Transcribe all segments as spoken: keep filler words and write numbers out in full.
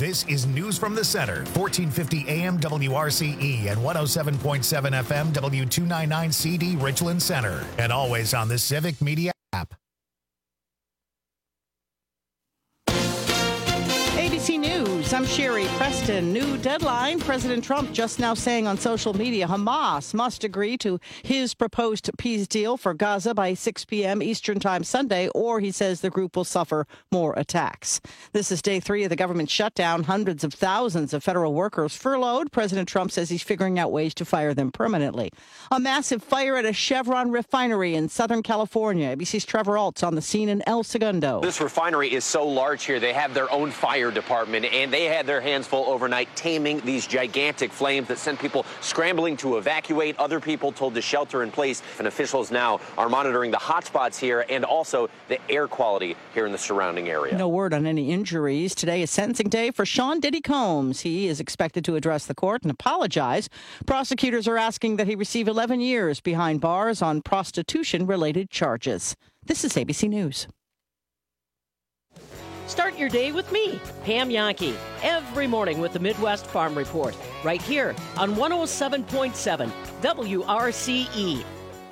This is News from the Center, fourteen fifty A M W R C E and one oh seven point seven F M W two ninety-nine C D Richland Center. And always on the Civic Media app. A B C News, I'm Sherry Preston. New deadline. President Trump just now saying on social media Hamas must agree to his proposed peace deal for Gaza by six p.m. Eastern Time Sunday, or he says the group will suffer more attacks. This is day three of the government shutdown. Hundreds of thousands of federal workers furloughed. President Trump says he's figuring out ways to fire them permanently. A massive fire at a Chevron refinery in Southern California. A B C's Trevor Alt's on the scene in El Segundo. This refinery is so large here, they have their own fire department, and they had their hands full overnight taming these gigantic flames that sent people scrambling to evacuate, other people told to shelter in place, and officials now are monitoring the hotspots here and also the air quality here in the surrounding area. No word on any injuries. Today is sentencing day for Sean Diddy Combs. He is expected to address the court and apologize. Prosecutors are asking that he receive eleven years behind bars on prostitution-related charges. This is A B C News. Start your day with me, Pam Yankee, every morning with the Midwest Farm Report, right here on one oh seven point seven W R C E.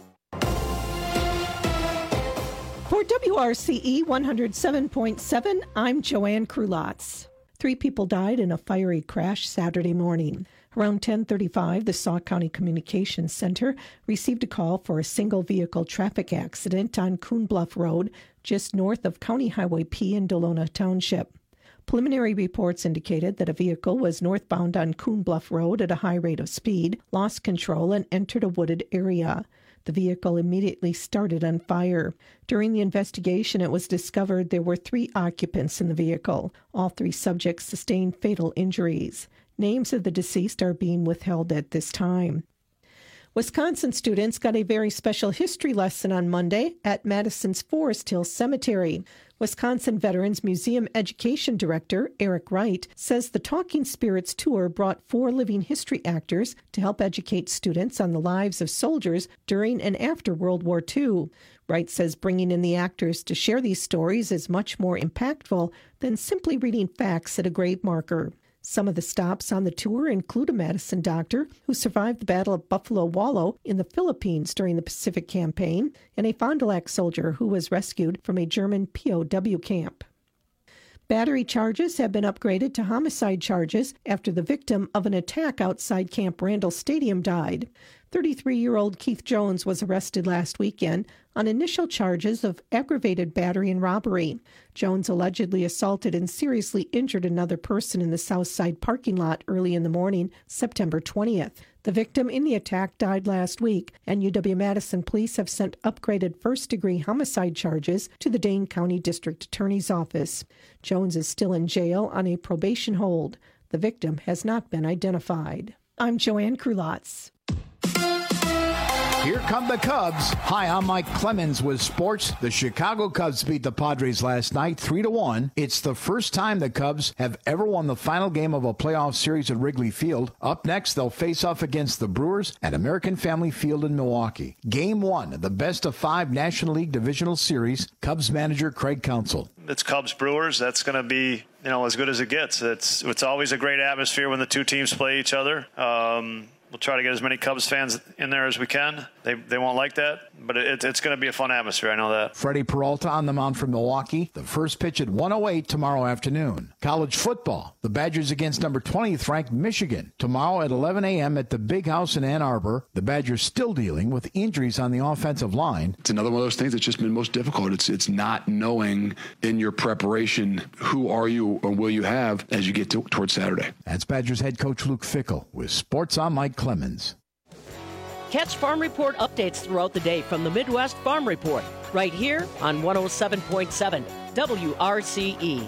For W R C E one oh seven point seven, I'm Joanne Krulotz. Three people died in a fiery crash Saturday morning. Around ten thirty-five, the Sauk County Communications Center received a call for a single-vehicle traffic accident on Coon Bluff Road, just north of County Highway P in Delona Township. Preliminary reports indicated that a vehicle was northbound on Coon Bluff Road at a high rate of speed, lost control, and entered a wooded area. The vehicle immediately started on fire. During the investigation, it was discovered there were three occupants in the vehicle. All three subjects sustained fatal injuries. Names of the deceased are being withheld at this time. Wisconsin students got a very special history lesson on Monday at Madison's Forest Hill Cemetery. Wisconsin Veterans Museum Education Director Eric Wright says the Talking Spirits Tour brought four living history actors to help educate students on the lives of soldiers during and after World War Two. Wright says bringing in the actors to share these stories is much more impactful than simply reading facts at a grave marker. Some of the stops on the tour include a Madison doctor who survived the Battle of Buffalo Wallow in the Philippines during the Pacific Campaign, and a Fond du Lac soldier who was rescued from a German P O W camp. Battery charges have been upgraded to homicide charges after the victim of an attack outside Camp Randall Stadium died. thirty-three-year-old Keith Jones was arrested last weekend on initial charges of aggravated battery and robbery. Jones allegedly assaulted and seriously injured another person in the South Side parking lot early in the morning, September twentieth. The victim in the attack died last week, and U W-Madison police have sent upgraded first-degree homicide charges to the Dane County District Attorney's Office. Jones is still in jail on a probation hold. The victim has not been identified. I'm Joanne Krulotz. Here come the Cubs. Hi, I'm Mike Clemens with sports. The Chicago Cubs beat the Padres last night three to one. It's the first time the Cubs have ever won the final game of a playoff series at Wrigley Field. Up next, they'll face off against the Brewers at American Family Field in Milwaukee. Game one of the best of five National League Divisional Series. Cubs manager Craig Counsell. It's Cubs Brewers. That's going to be, you know, as good as it gets. It's it's always a great atmosphere when the two teams play each other. Um, We'll try to get as many Cubs fans in there as we can. They they won't like that, but it, it's going to be a fun atmosphere. I know that. Freddie Peralta on the mound from Milwaukee. The first pitch at one oh eight tomorrow afternoon. College football. The Badgers against number twentieth ranked Michigan. Tomorrow at eleven a.m. at the Big House in Ann Arbor. The Badgers still dealing with injuries on the offensive line. It's another one of those things that's just been most difficult. It's it's not knowing in your preparation who are you or will you have as you get to, towards Saturday. That's Badgers head coach Luke Fickell with Sports on Mike Clemens. Catch Farm Report updates throughout the day from the Midwest Farm Report, right here on one oh seven point seven W R C E.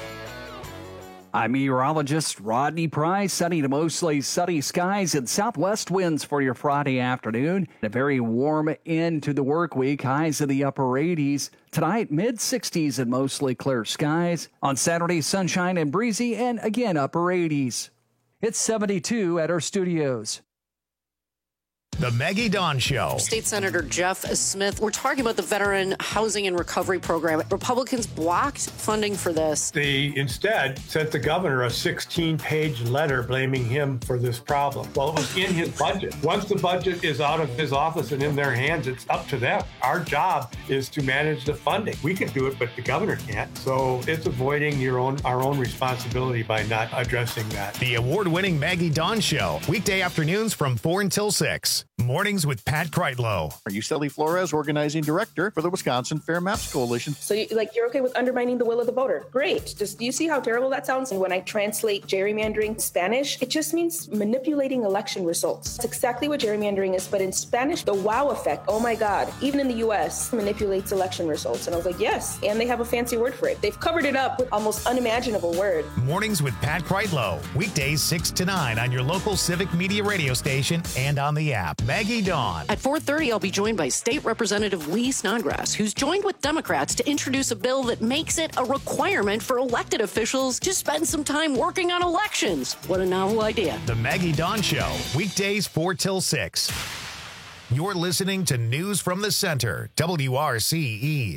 I'm meteorologist Rodney Price. Sunny to mostly sunny skies and southwest winds for your Friday afternoon. A very warm end to the work week. Highs in the upper eighties. Tonight, mid sixties and mostly clear skies. On Saturday, sunshine and breezy, and again upper eighties. It's seventy-two at our studios. The Maggie Dawn Show. State Senator Jeff Smith, we're talking about the Veteran Housing and Recovery Program. Republicans blocked funding for this. They instead sent the governor a sixteen-page letter blaming him for this problem. Well, it was in his budget. Once the budget is out of his office and in their hands, it's up to them. Our job is to manage the funding. We can do it, but the governor can't. So it's avoiding your own our own responsibility by not addressing that. The award-winning Maggie Dawn Show. Weekday afternoons from four until six. Mornings with Pat Kreitlow. Are you Sally Flores, organizing director for the Wisconsin Fair Maps Coalition? So, you, like, you're okay with undermining the will of the voter? Great. Just do you see how terrible that sounds? And when I translate gerrymandering Spanish, it just means manipulating election results. It's exactly what gerrymandering is, but in Spanish, the wow effect. Oh my God! Even in the U S, manipulates election results. And I was like, yes. And they have a fancy word for it. They've covered it up with almost unimaginable word. Mornings with Pat Kreitlow. Weekdays six to nine on your local Civic Media radio station and on the app. Maggie Dawn. At four thirty, I'll be joined by State Representative Lee Snodgrass, who's joined with Democrats to introduce a bill that makes it a requirement for elected officials to spend some time working on elections. What a novel idea. The Maggie Dawn Show. Weekdays four till six. You're listening to News from the Center, W R C E.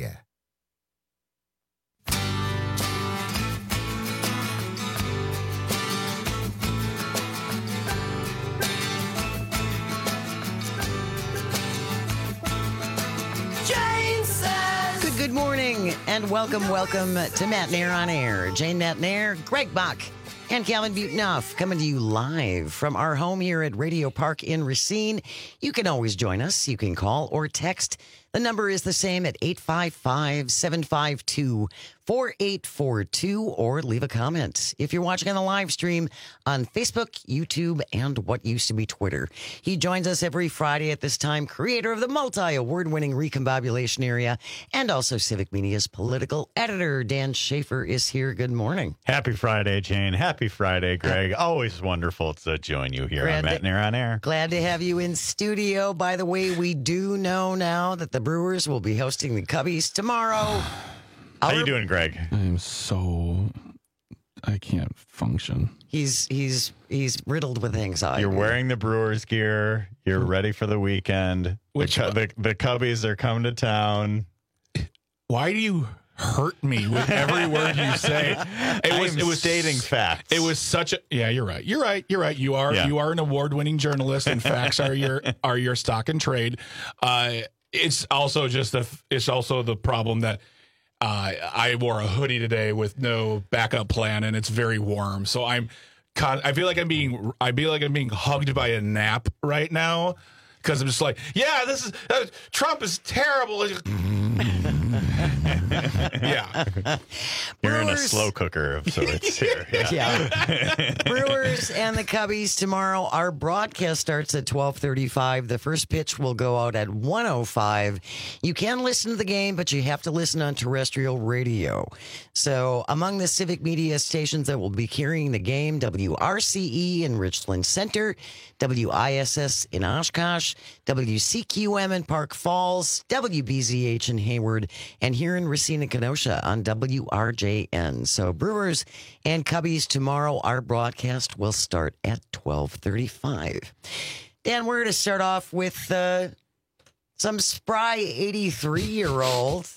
Good morning and welcome, welcome to Matt Nair on Air. Jane Matt Nair, Greg Bach, and Calvin Butenhoff coming to you live from our home here at Radio Park in Racine. You can always join us. You can call or text. The number is the same at eight five five, seven five two, four eight four two or leave a comment if you're watching on the live stream on Facebook, YouTube, and what used to be Twitter. He joins us every Friday at this time, creator of the multi-award-winning Recombobulation Area and also Civic Media's political editor. Dan Schaefer is here. Good morning. Happy Friday, Jane. Happy Friday, Greg. Always wonderful to join you here Glad on Matt Nair on Air. Glad to have you in studio. By the way, we do know now that the Brewers will be hosting the Cubbies tomorrow. How you doing, Greg? I'm so I can't function. He's he's he's riddled with anxiety. You're wearing the Brewers gear. You're ready for the weekend. Which the, the, the Cubbies are coming to town. Why do you hurt me with every word you say? It was it was stating facts. It was such a yeah. You're right. You're right. You're right. You are Yeah. you are an award-winning journalist, and facts are your are your stock and trade. Uh, it's also just the it's also the problem that. Uh, I wore a hoodie today with no backup plan, and it's very warm. So I'm, con- I feel like I'm being, I feel like I'm being hugged by a gnat right now, because I'm just like, yeah, this is uh, Trump is terrible. Yeah, you're in a Brewers. slow cooker of sorts here. Yeah. Yeah. Brewers and the Cubbies tomorrow. Our broadcast starts at twelve thirty-five. The first pitch will go out at one oh five. You can listen to the game, but you have to listen on terrestrial radio. So among the Civic Media stations that will be carrying the game, W R C E in Richland Center, W I S S in Oshkosh, W C Q M in Park Falls, W B Z H in Hayward, and here in Racine and Kenosha on W R J N. So Brewers and Cubbies tomorrow. Our broadcast will start at twelve thirty-five. Dan, we're going to start off with uh, some spry eighty-three-year-old.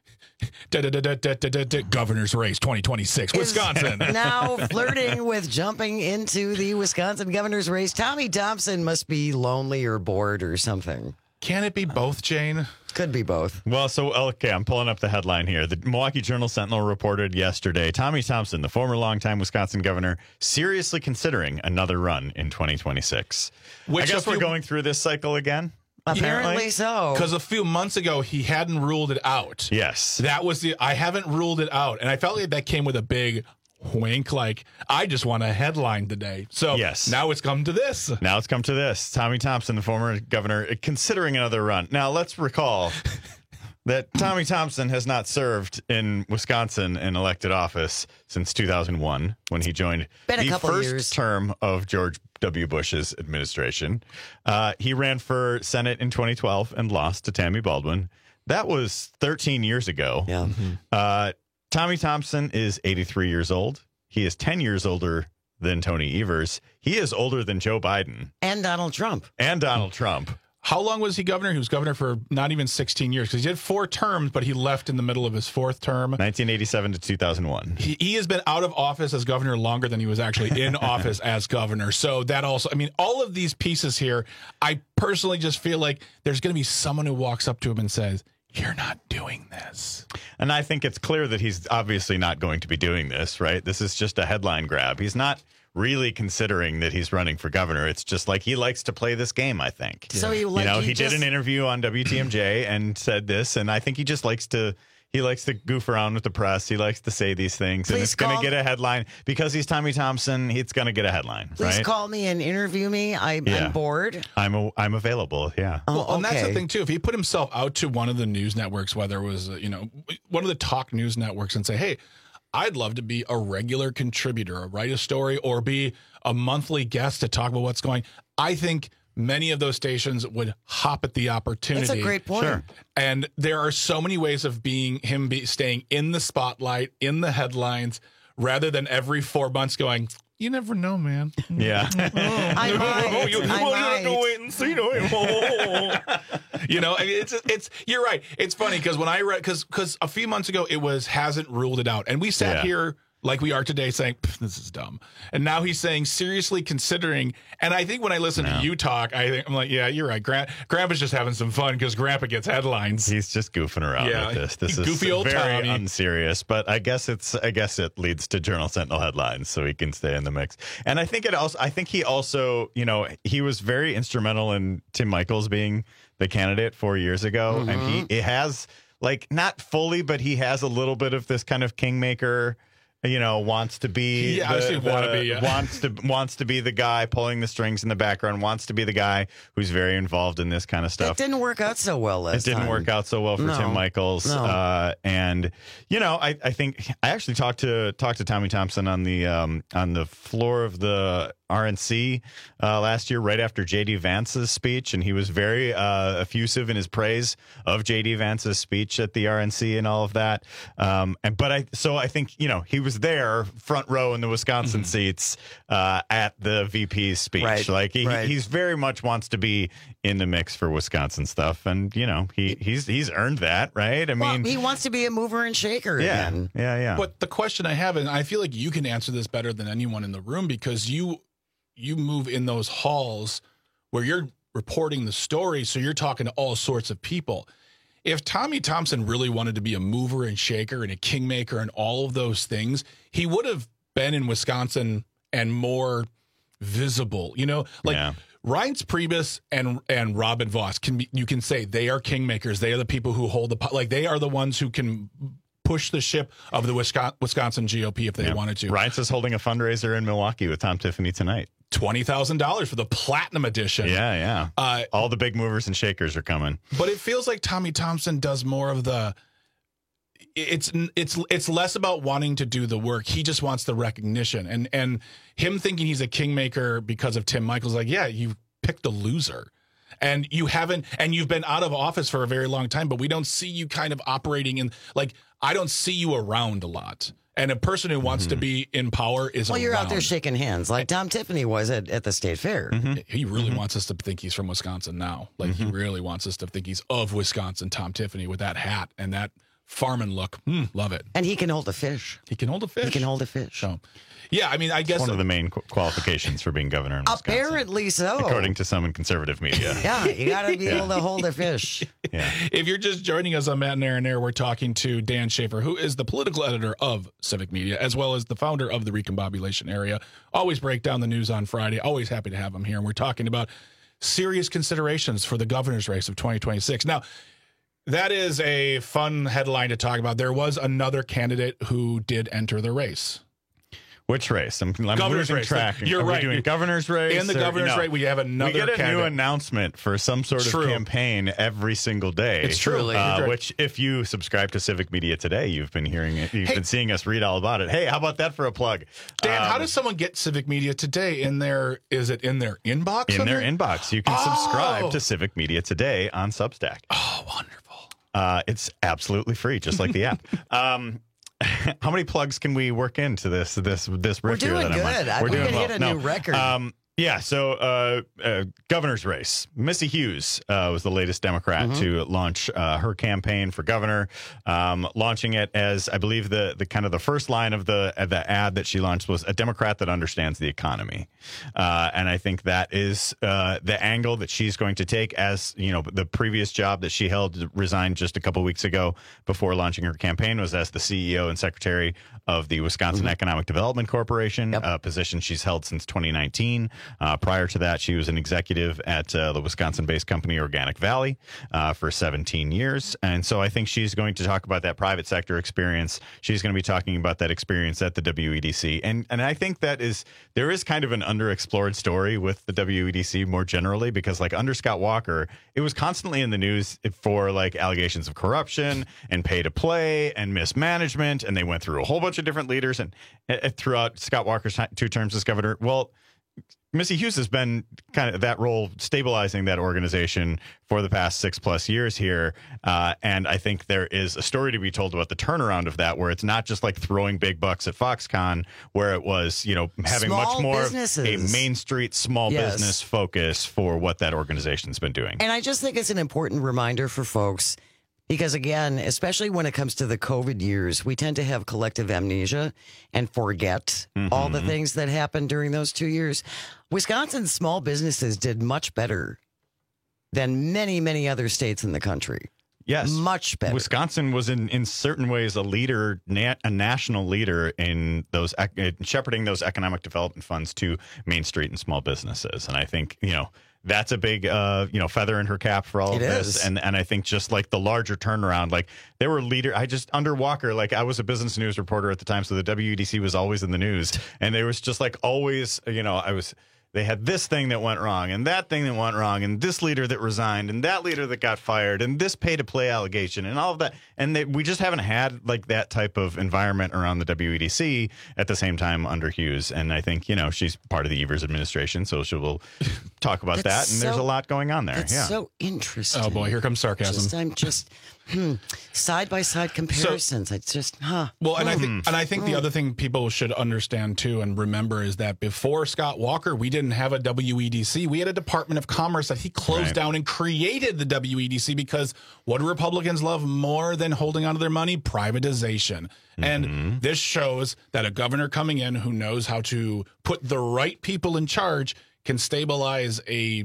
Governor's race twenty twenty-six, Wisconsin. Now flirting with jumping into the Wisconsin governor's race. Tommy Thompson must be lonely or bored or something. Can it be both, Jane? Could be both. Well, so, okay, I'm pulling up the headline here. The Milwaukee Journal-Sentinel reported yesterday, Tommy Thompson, the former longtime Wisconsin governor, seriously considering another run in twenty twenty-six. Which I guess we're going through this cycle again. Apparently, Apparently so. Because a few months ago, he hadn't ruled it out. Yes. That was the, I haven't ruled it out. And I felt like that came with a big wink, like, I just want a headline today. So yes. Now it's come to this. Now it's come to this. Tommy Thompson, the former governor, considering another run. Now, let's recall that Tommy Thompson has not served in Wisconsin in elected office since two thousand one, when he joined Been a the couple first years. term of George W. Bush's administration. Uh, he ran for Senate in twenty twelve and lost to Tammy Baldwin. That was thirteen years ago. Yeah. Uh, Tommy Thompson is eighty-three years old. He is ten years older than Tony Evers. He is older than Joe Biden. And Donald Trump. And Donald Trump. How long was he governor? He was governor for not even sixteen years because he did four terms, but he left in the middle of his fourth term. nineteen eighty-seven to two thousand one. He, he has been out of office as governor longer than he was actually in office as governor. So that also, I mean, all of these pieces here, I personally just feel like there's going to be someone who walks up to him and says, "You're not doing this." And I think it's clear that he's obviously not going to be doing this, right? This is just a headline grab. He's not really considering that he's running for governor. It's just like he likes to play this game, I think. So you like you know, he he just... did an interview on W T M J and said this, and I think he just likes to he likes to goof around with the press. He likes to say these things, Please and it's going call... to get a headline because he's Tommy Thompson. It's going to get a headline. Please right? call me and interview me. I, Yeah. I'm bored. I'm a, I'm available. Yeah. Oh, Well, and that's okay. the thing too. If he put himself out to one of the news networks, whether it was uh, you know one of the talk news networks, and say, "Hey, I'd love to be a regular contributor, or write a story, or be a monthly guest to talk about what's going," I think many of those stations would hop at the opportunity. That's a great point. Sure. And there are so many ways of being him be staying in the spotlight, in the headlines, rather than every four months going, "You never know, man." Yeah. I might. you, I well, you might. have to wait and see. You know, I mean, it's it's. You're right. It's funny because when I read, because because a few months ago it was hasn't ruled it out, and we sat Yeah. here like we are today saying this is dumb, and now he's saying seriously considering. And I think when I listen No. to you talk, I think I'm like, yeah, you're right. Gra- Grandpa's just having some fun because Grandpa gets headlines. He's just goofing around Yeah, with this. This is goofy old very Tommy. unserious, but I guess it's I guess it leads to Journal Sentinel headlines, so he can stay in the mix. And I think it also I think he also you know he was very instrumental in Tim Michaels being the candidate four years ago, Mm-hmm. and he it has like not fully, but he has a little bit of this kind of kingmaker. You know, wants to be, Yeah, I the, see wannabe, the- yeah. wants to wants to be the guy pulling the strings in the background. Wants to be the guy who's very involved in this kind of It stuff. didn't work out so well last It didn't time. work out so well for No. Tim Michaels, No. uh, and you know, I, I think I actually talked to talked to Tommy Thompson on the um, on the floor of the R N C uh, last year, right after J D Vance's speech, and he was very uh, effusive in his praise of J D Vance's speech at the R N C and all of that. Um, and but I so I think you know he was there front row in the Wisconsin seats uh, at the V P's speech. Right, Like he, right. he's very much wants to be in the mix for Wisconsin stuff, and you know he he's he's earned that, right? I Well, mean, he wants to be a mover and shaker yeah, again. yeah, yeah. But the question I have, and I feel like you can answer this better than anyone in the room because you you move in those halls where you're reporting the story, so you're talking to all sorts of people. If Tommy Thompson really wanted to be a mover and shaker and a kingmaker and all of those things, he would have been in Wisconsin and more visible. You know, like Yeah. Reince Priebus and and Robin Voss can be. You can say they are kingmakers. They are the people who hold the po- like. They are the ones who can push the ship of the Wisconsin, Wisconsin G O P if they Yeah. wanted to. Reince is holding a fundraiser in Milwaukee with Tom Tiffany tonight. twenty thousand dollars for the platinum edition. Yeah, yeah. Uh, All the big movers and shakers are coming. But it feels like Tommy Thompson does more of the. It's it's it's less about wanting to do the work. He just wants the recognition, and and him thinking he's a kingmaker because of Tim Michaels. Like, yeah, you picked a loser, and you haven't, and you've been out of office for a very long time. But we don't see you kind of operating in like I don't see you around a lot. And a person who wants Mm-hmm. to be in power is Well, you're out there around. shaking hands like Tom Tiffany was at, at the state fair. Mm-hmm. He really wants us to think he's from Wisconsin now. Like he really wants us to think he's of Wisconsin. Tom Tiffany with that hat and that farming look. Mm, love it. And he can hold a fish. He can hold a fish. He can hold a fish. So, yeah, I mean, I guess One of the main qu- qualifications for being governor in Wisconsin, Apparently so. according to some in conservative media. Yeah, you got to be able to hold a fish. Yeah. if you're just joining us on Matt and Aaron Air, we're talking to Dan Schaefer, who is the political editor of Civic Media, as well as the founder of the Recombobulation Area. Always break down the news on Friday. Always happy to have him here. And we're talking about serious considerations for the governor's race of twenty twenty-six. Now, that is a fun headline to talk about. There was another candidate who did enter the race. Which race? I'm, I'm Governor's losing race. track. You're Are we right. doing governor's race? In the or- governor's no. race, we have another We get a candidate. new announcement for some sort of True. campaign every single day. It's true. Truly. Uh, You're which, if you subscribe to Civic Media Today, you've been hearing it. You've Hey. been seeing us read all about it. Hey, how about that for a plug? Dan, how Um, does someone get Civic Media Today in their, is it in their inbox? in their somewhere? inbox? You can Oh. subscribe to Civic Media Today on Substack. Oh, wonderful. Uh, it's absolutely free, just like the app. Um, How many plugs can we work into this this this riff We're here doing that I'm on? good. I- We're we doing can well. hit a No. new record. Um, yeah, so uh, uh, governor's race. Missy Hughes uh, was the latest Democrat Mm-hmm. to launch uh, her campaign for governor, um, launching it as, I believe, the the kind of the first line of the of the ad that she launched was a Democrat that understands the economy, uh, and I think that is uh, the angle that she's going to take. As you know, the previous job that she held, resigned just a couple weeks ago before launching her campaign, was as the C E O and secretary of the Wisconsin Mm-hmm. Economic Development Corporation, a position she's held since twenty nineteen. Uh, prior to that, she was an executive at uh, the Wisconsin-based company Organic Valley uh, for seventeen years. And so I think she's going to talk about that private sector experience. She's going to be talking about that experience at the W E D C. And and I think that is there is kind of an underexplored story with the W E D C more generally, because like under Scott Walker, it was constantly in the news for like allegations of corruption and pay to play and mismanagement. And they went through a whole bunch of different leaders and uh, throughout Scott Walker's t- two terms as governor. Well, Missy Hughes has been kind of that role stabilizing that organization for the past six plus years here. Uh, and I think there is a story to be told about the turnaround of that, where it's not just like throwing big bucks at Foxconn, where it was, you know, having Small much more businesses. of a Main Street small Yes. business focus for what that organization's been doing. And I just think it's an important reminder for folks because, again, especially when it comes to the COVID years, we tend to have collective amnesia and forget Mm-hmm. all the things that happened during those two years. Wisconsin's small businesses did much better than many, many other states in the country. Yes, much better. Wisconsin was in, in certain ways a leader, na- a national leader in those ec- in shepherding those economic development funds to Main Street and small businesses. And I think, you know, that's a big, uh, you know, feather in her cap for all It of is. this. And and I think just like the larger turnaround, like there were leader. I just under Walker, like I was a business news reporter at the time, so the W E D C was always in the news, and there was just like always, you know, I was. They had this thing that went wrong and that thing that went wrong and this leader that resigned and that leader that got fired and this pay to play allegation and all of that. And they, we just haven't had like that type of environment around the W E D C at the same time under Hughes. And I think, you know, she's part of the Evers administration, so she will talk about That's that. And there's so- a lot going on there. That's Yeah. so interesting. Oh, boy, here comes sarcasm. Just, I'm just hmm, side by side comparisons. I just, huh. Well, and I Hmm. think and I think the other thing people should understand too and remember is that before Scott Walker, we didn't have a W E D C. We had a Department of Commerce that he closed Right. down and created the W E D C because what do Republicans love more than holding onto their money? Privatization. And this shows that a governor coming in who knows how to put the right people in charge can stabilize a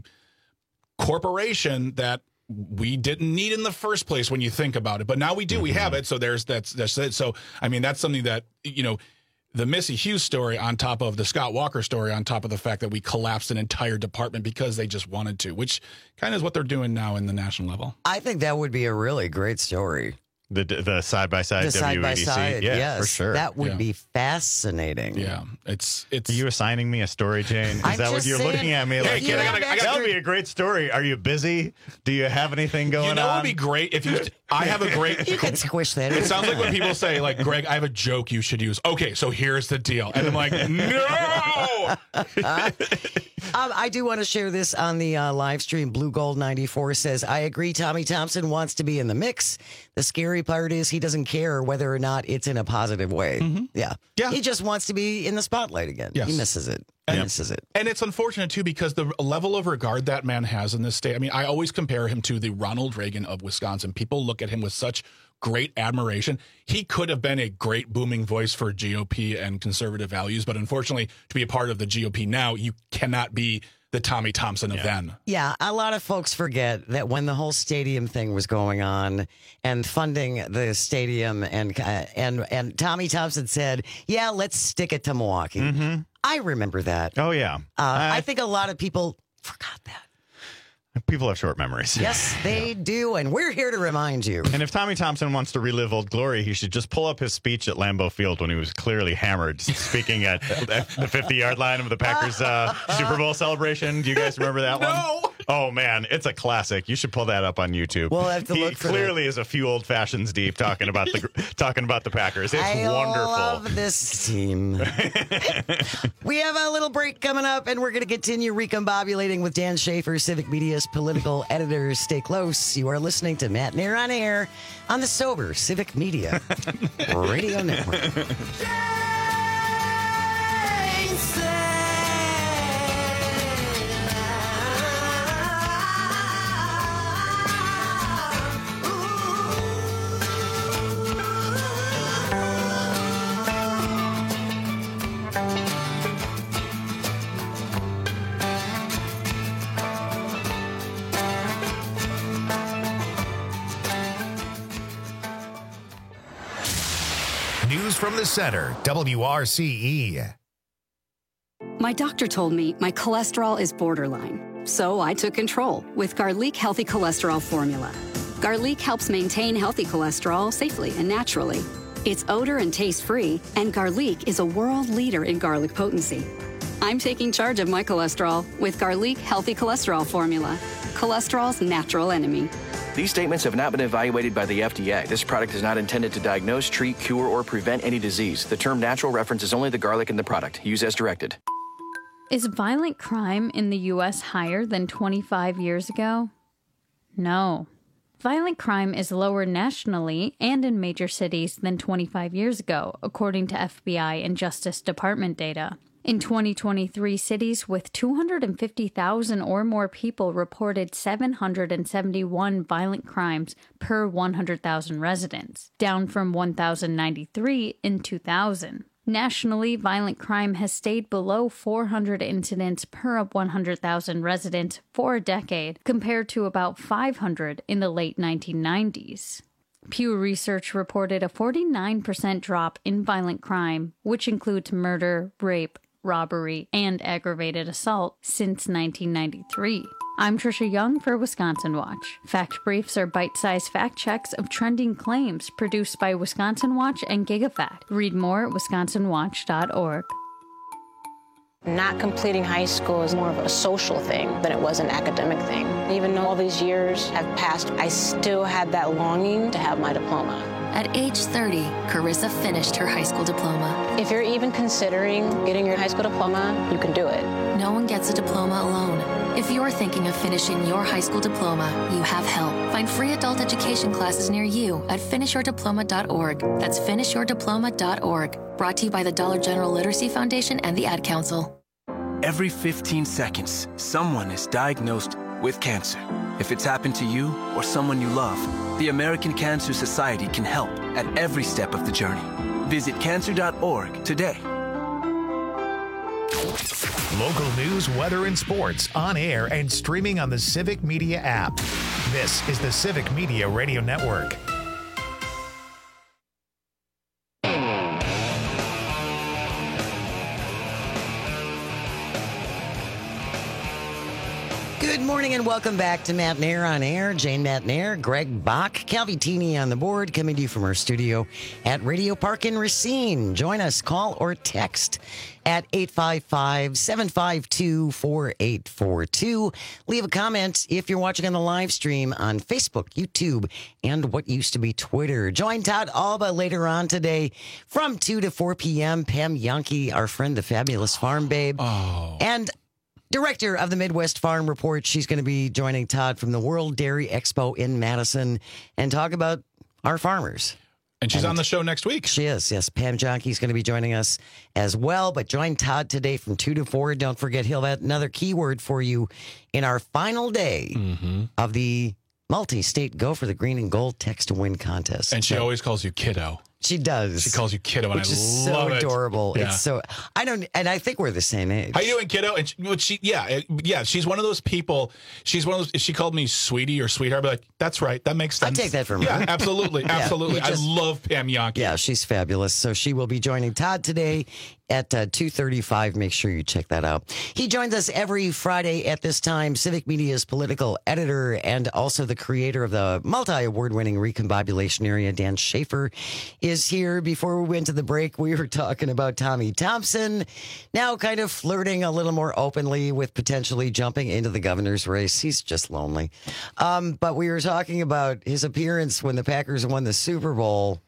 corporation that we didn't need in the first place when you think about it. But now we do. We have it. So there's that's that's it. So I mean that's something that, you know, the Missy Hughes story on top of the Scott Walker story on top of the fact that we collapsed an entire department because they just wanted to, which kind of is what they're doing now in the national level. I think that would be a really great story. The the side by side The side W E D C. by side, Yeah, yes. for sure. That would Yeah. be fascinating. Yeah, it's it's. Are you assigning me a story, Jane? Is I'm that what just you're saying, looking at me if like? you I have gotta- I extra- that would be a great story. Are you busy? Do you have anything going You know, on? it would be great if you. I have a great. You could squish that. It sounds like when people say, like, Greg, I have a joke you should use. Okay, so here's the deal. And I'm like, no! Um, I do want to share this on the uh, live stream. Blue Gold ninety-four says, I agree Tommy Thompson wants to be in the mix. The scary part is he doesn't care whether or not it's in a positive way. Yeah. Yeah. He just wants to be in the spotlight again. Yes. He misses it. He And- misses it. And it's unfortunate, too, because the level of regard that man has in this state. I mean, I always compare him to the Ronald Reagan of Wisconsin. People look at him with such great admiration. He could have been a great booming voice for G O P and conservative values. But unfortunately, to be a part of the G O P now, you cannot be the Tommy Thompson of then. Yeah, a lot of folks forget that when the whole stadium thing was going on and funding the stadium, and uh, and and Tommy Thompson said, "Yeah, let's stick it to Milwaukee." Mm-hmm. I remember that. Oh yeah. Uh, I- I think a lot of people forgot that. People have short memories. Yes, they do, and we're here to remind you. And if Tommy Thompson wants to relive old glory, he should just pull up his speech at Lambeau Field when he was clearly hammered, speaking at the fifty-yard line of the Packers uh, Super Bowl celebration. Do you guys remember that one? No. Oh, man, it's a classic. You should pull that up on YouTube. We'll have to he look for clearly is a few old fashions deep talking about the talking about the Packers. It's I wonderful. love this team. we We have a little break coming up, and we're going to continue recombobulating with Dan Schaefer, Civic Media's political editor. Stay close. You are listening to Matt Nair on Air on the Sober Civic Media Radio Network. News from the center, W R C E. My doctor told me my cholesterol is borderline, so I took control with Garlic Healthy Cholesterol Formula. Garlic helps maintain healthy cholesterol safely and naturally. It's odor and taste-free, and Garlic is a world leader in garlic potency. I'm taking charge of my cholesterol with Garlic Healthy Cholesterol Formula, cholesterol's natural enemy. These statements have not been evaluated by the F D A. This product is not intended to diagnose, treat, cure, or prevent any disease. The term natural references only the garlic in the product. Use as directed. Is violent crime in the U S higher than twenty-five years ago? No. Violent crime is lower nationally and in major cities than twenty-five years ago, according to F B I and Justice Department data. In twenty twenty-three, cities with two hundred fifty thousand or more people reported seven hundred seventy-one violent crimes per one hundred thousand residents, down from one thousand ninety-three in two thousand. Nationally, violent crime has stayed below four hundred incidents per one hundred thousand residents for a decade, compared to about five hundred in the late nineteen nineties. Pew Research reported a forty-nine percent drop in violent crime, which includes murder, rape, robbery, and aggravated assault since nineteen ninety-three. I'm Trisha Young for Wisconsin Watch. Fact Briefs are bite-sized fact checks of trending claims produced by Wisconsin Watch and GigaFact. Read more at wisconsin watch dot org. Not completing high school is more of a social thing than it was an academic thing. Even though all these years have passed, I still had that longing to have my diploma. At age thirty, Carissa finished her high school diploma. If you're even considering getting your high school diploma, you can do it. No one gets a diploma alone. If you're thinking of finishing your high school diploma, you have help. Find free adult education classes near you at finish your diploma dot org. That's finish your diploma dot org. Brought to you by the Dollar General Literacy Foundation and the Ad Council. Every fifteen seconds, someone is diagnosed with cancer. If it's happened to you or someone you love, the American Cancer Society can help at every step of the journey. Visit cancer dot org today. Local news, weather, and sports on air and streaming on the Civic Media app. This is the Civic Media Radio Network. Good morning and welcome back to Matt Nair on Air. Jane Matt Nair, Greg Bach, Calvitini on the board, coming to you from our studio at Radio Park in Racine. Join us, call or text at eight five five, seven five two, four eight four two. Leave a comment if you're watching on the live stream on Facebook, YouTube, and what used to be Twitter. Join Todd Alba later on today from two to four p.m. Pam Yankee, our friend, the fabulous farm babe. Oh. And director of the Midwest Farm Report. She's going to be joining Todd from the World Dairy Expo in Madison and talk about our farmers. And she's and on the show next week. She is, yes. Pam Jahnke's going to be joining us as well. But join Todd today from two to four. Don't forget, he'll have another keyword for you in our final day mm-hmm. of the multi-state Go for the Green and Gold Text to Win contest. And she so, always calls you kiddo. She does. She calls you kiddo, and which I is love so it. adorable. Yeah. It's so I don't, and I think we're the same age. How you doing, kiddo? And she, she yeah, yeah. She's one of those people. She's one of those. If she called me sweetie or sweetheart, I'd be like, that's right. That makes sense. I take that from her. Yeah, absolutely, yeah, absolutely. Just, I love Pam Yankee. Yeah, she's fabulous. So she will be joining Todd today at uh, two thirty-five. Make sure you check that out. He joins us every Friday at this time. Civic Media's political editor and also the creator of the multi-award-winning Recombobulation Area, Dan Schaefer, is here. Before we went to the break, we were talking about Tommy Thompson, now kind of flirting a little more openly with potentially jumping into the governor's race. He's just lonely. Um, but we were talking about his appearance when the Packers won the Super Bowl.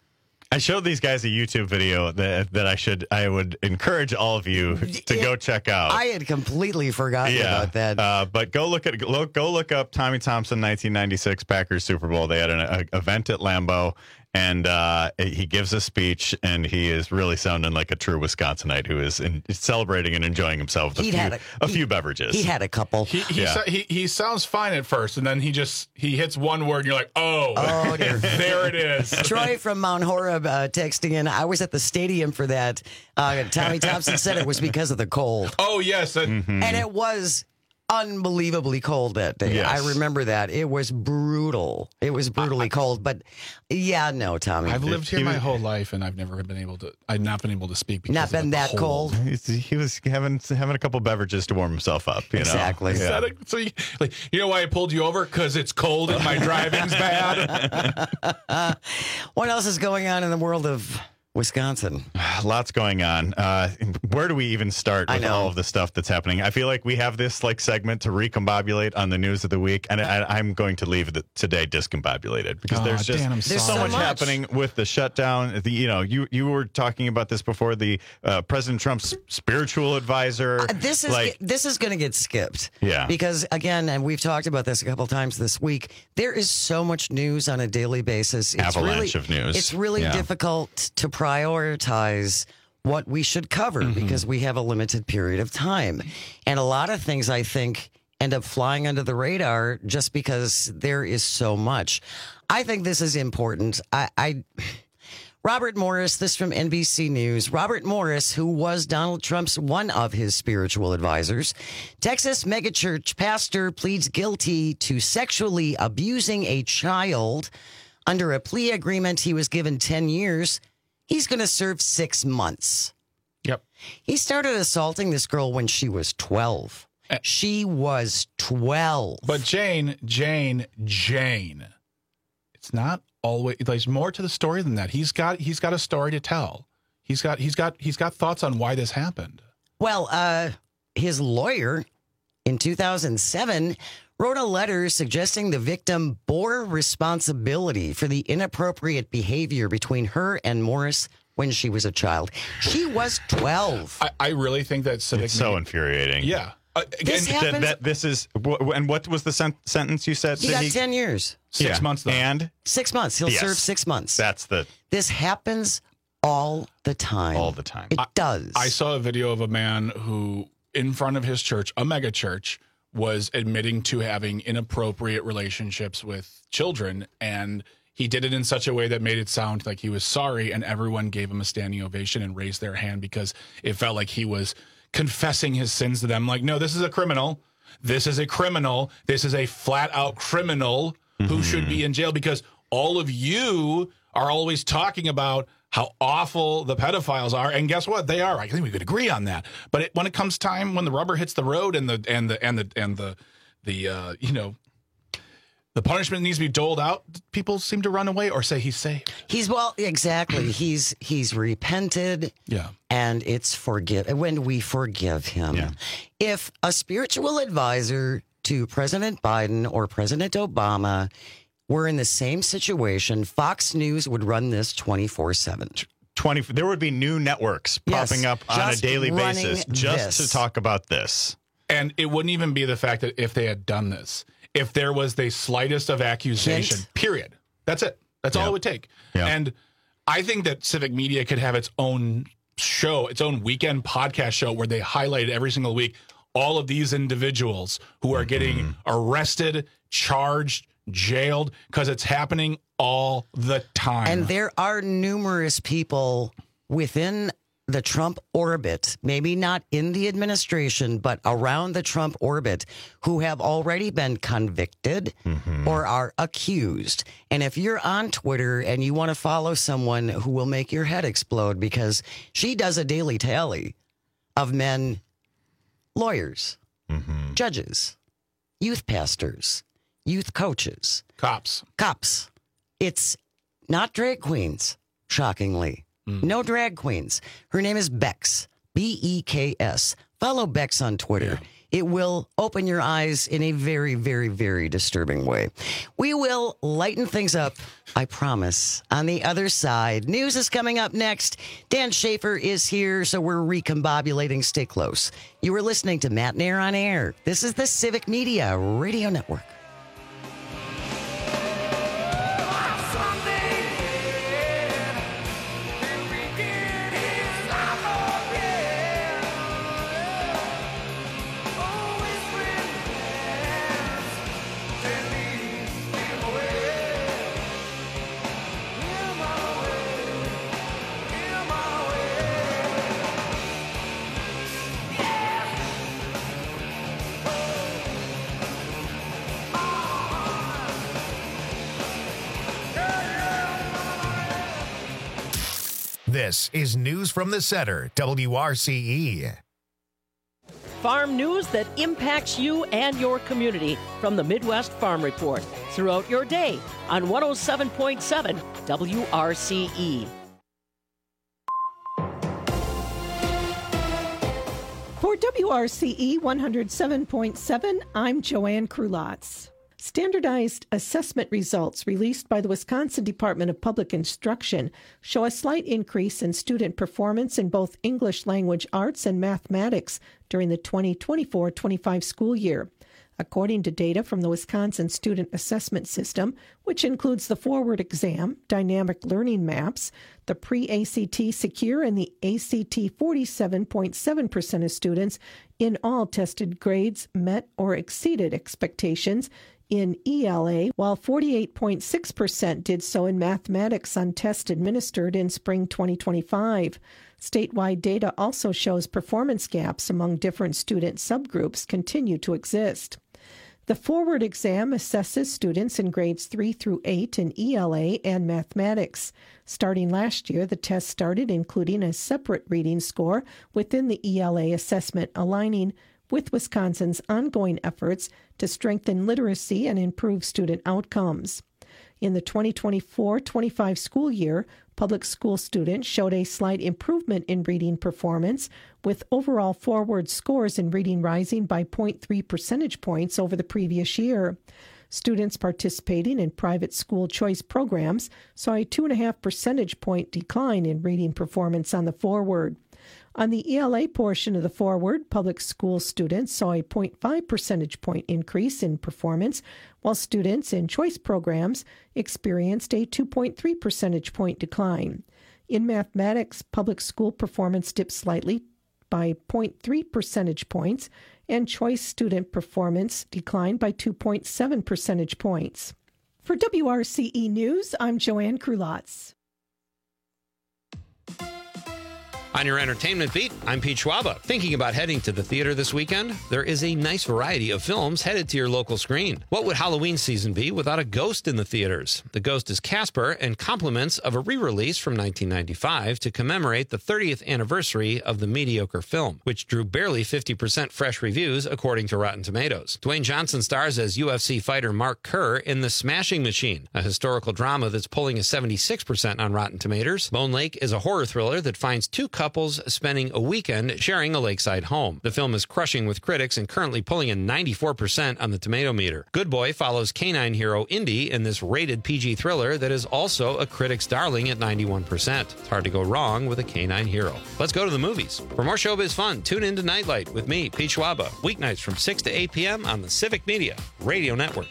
I showed these guys a YouTube video that that I should I would encourage all of you to it, go check out. I had completely forgotten yeah, about that. Uh, but go look at look go look up Tommy Thompson nineteen ninety-six Packers Super Bowl. They had an a, event at Lambeau, and uh, he gives a speech, and he is really sounding like a true Wisconsinite who is in, celebrating and enjoying himself with a He'd few, had a, a he, few beverages. He had a couple. He he, Yeah. so, he he sounds fine at first, and then he just he hits one word, and you're like, oh, Oh, dear. there it is. Troy from Mount Horeb uh, texting in. I was at the stadium for that. Uh, Tommy Thompson said it was because of the cold. Oh yes, and, Mm-hmm. and it was unbelievably cold that day. Yes. I remember that. It was brutal. It was brutally cold. But yeah, no, Tommy. I've lived here He my was- whole life, and I've never been able to. I've not been able to speak. Because Not of been the that cold. He's- he was having having a couple beverages to warm himself up. You Exactly. know? Is Yeah. that a- so you, like, you know why I pulled you over? Because it's cold and my driving's bad. What else is going on in the world of Wisconsin? Lots going on. Uh, where do we even start I with know. all of the stuff that's happening? I feel like we have this like segment to recombobulate on the news of the week, and I, I'm going to leave the, today discombobulated because Oh, there's just Dan, I'm there's sorry. so There's much, so much. happening with the shutdown. The you know you you were talking about this before. The uh, President Trump's spiritual advisor. Uh, this is like this is going to get skipped. Yeah. Because again, and we've talked about this a couple times this week. There is so much news on a daily basis. It's Avalanche really, of news. It's really Yeah. difficult to prioritize what we should cover Mm-hmm. because we have a limited period of time, and a lot of things I think end up flying under the radar just because there is so much. I think this is important. I. I Robert Morris, this from N B C News. Robert Morris, who was Donald Trump's one of his spiritual advisors, Texas megachurch pastor pleads guilty to sexually abusing a child. Under a plea agreement, he was given ten years. He's going to serve six months. Yep. He started assaulting this girl when she was twelve. She was twelve. But Jane, Jane, Jane. It's not always. There's more to the story than that. He's got. He's got a story to tell. He's got. He's got. He's got thoughts on why this happened. Well, uh, his lawyer in two thousand seven wrote a letter suggesting the victim bore responsibility for the inappropriate behavior between her and Morris when she was a child. She was twelve. I, I really think that civic. It's so infuriating. Yeah. Uh, This again, That, happens- that this is wh- and what was the sen- sentence you said? He that got ten years. six Yeah. months though. and Six months. He'll Yes. serve six months. that's the This happens all the time. all the time. It does. I saw a video of a man who, in front of his church, a mega church, was admitting to having inappropriate relationships with children, and he did it in such a way that made it sound like he was sorry, and everyone gave him a standing ovation and raised their hand because it felt like he was confessing his sins to them. Like, no, this is a criminal. This is a criminal. This is a flat out criminal who should be in jail because all of you are always talking about how awful the pedophiles are, and guess what? They are. I think we could agree on that. But it, when it comes time, when the rubber hits the road, and the and the and the and the the uh, you know, the punishment needs to be doled out, people seem to run away or say he's safe. He's well, exactly. he's he's repented. Yeah. And it's forgive when we forgive him. Yeah. If a spiritual advisor to President Biden or President Obama were in the same situation, Fox News would run this twenty-four seven. twenty there would be new networks Yes, popping up on a just daily running basis just this. to talk about this. And it wouldn't even be the fact that if they had done this, if there was the slightest of accusation, Hint. period. That's it. That's all Yeah. it would take. Yeah. And I think that Civic Media could have its own show, its own weekend podcast show where they highlight every single week all of these individuals who are getting arrested, charged, jailed, because it's happening all the time. And there are numerous people within the Trump orbit, maybe not in the administration, but around the Trump orbit, who have already been convicted Mm-hmm. or are accused. And if you're on Twitter and you want to follow someone who will make your head explode because she does a daily tally of men, lawyers, Mm-hmm. judges, youth pastors, youth coaches, cops, cops. It's not drag queens, shockingly. No drag queens. Her name is Bex. B E K S. Follow Bex on Twitter. Yeah. It will open your eyes in a very, very, very disturbing way. We will lighten things up, I promise. On the other side, news is coming up next. Dan Schaefer is here, so we're recombobulating. Stay close. You are listening to Matt Nair on Air. This is the Civic Media Radio Network. This is News from the Center, W R C E. Farm news that impacts you and your community from the Midwest Farm Report throughout your day on one oh seven point seven W R C E. For W R C E one oh seven point seven, I'm Joanne Krulotz. Standardized assessment results released by the Wisconsin Department of Public Instruction show a slight increase in student performance in both English language arts and mathematics during the twenty twenty-four twenty-five school year. According to data from the Wisconsin Student Assessment System, which includes the Forward Exam, Dynamic Learning Maps, the Pre-A C T Secure, and the A C T, forty-seven point seven percent of students in all tested grades met or exceeded expectations in E L A, while forty-eight point six percent did so in mathematics on tests administered in spring twenty twenty-five. Statewide data also shows performance gaps among different student subgroups continue to exist. The Forward Exam assesses students in grades three through eight in E L A and mathematics. Starting last year, the test started including a separate reading score within the E L A assessment, aligning with Wisconsin's ongoing efforts to strengthen literacy and improve student outcomes. In the twenty twenty-four twenty-five school year, public school students showed a slight improvement in reading performance, with overall forward scores in reading rising by zero point three percentage points over the previous year. Students participating in private school choice programs saw a two point five percentage point decline in reading performance on the forward. On the E L A portion of the Forward, public school students saw a zero point five percentage point increase in performance, while students in choice programs experienced a two point three percentage point decline. In mathematics, public school performance dipped slightly by zero point three percentage points, and choice student performance declined by two point seven percentage points. For W R C E News, I'm Joanne Krulotz. On your entertainment beat, I'm Pete Schwaba. Thinking about heading to the theater this weekend? There is a nice variety of films headed to your local screen. What would Halloween season be without a ghost in the theaters? The Ghost is Casper and compliments of a re-release from nineteen ninety-five to commemorate the thirtieth anniversary of the mediocre film, which drew barely fifty percent fresh reviews according to Rotten Tomatoes. Dwayne Johnson stars as U F C fighter Mark Kerr in The Smashing Machine, a historical drama that's pulling a seventy-six percent on Rotten Tomatoes. Bone Lake is a horror thriller that finds two couples spending a weekend sharing a lakeside home. The film is crushing with critics and currently pulling a ninety-four percent on the tomato meter. Good Boy follows canine hero Indy in this rated P G thriller that is also a critic's darling at ninety-one percent. It's hard to go wrong with a canine hero. Let's go to the movies. For more showbiz fun, tune in to Nightlight with me, Pete Schwaba, weeknights from six to eight p.m. on the Civic Media Radio Network.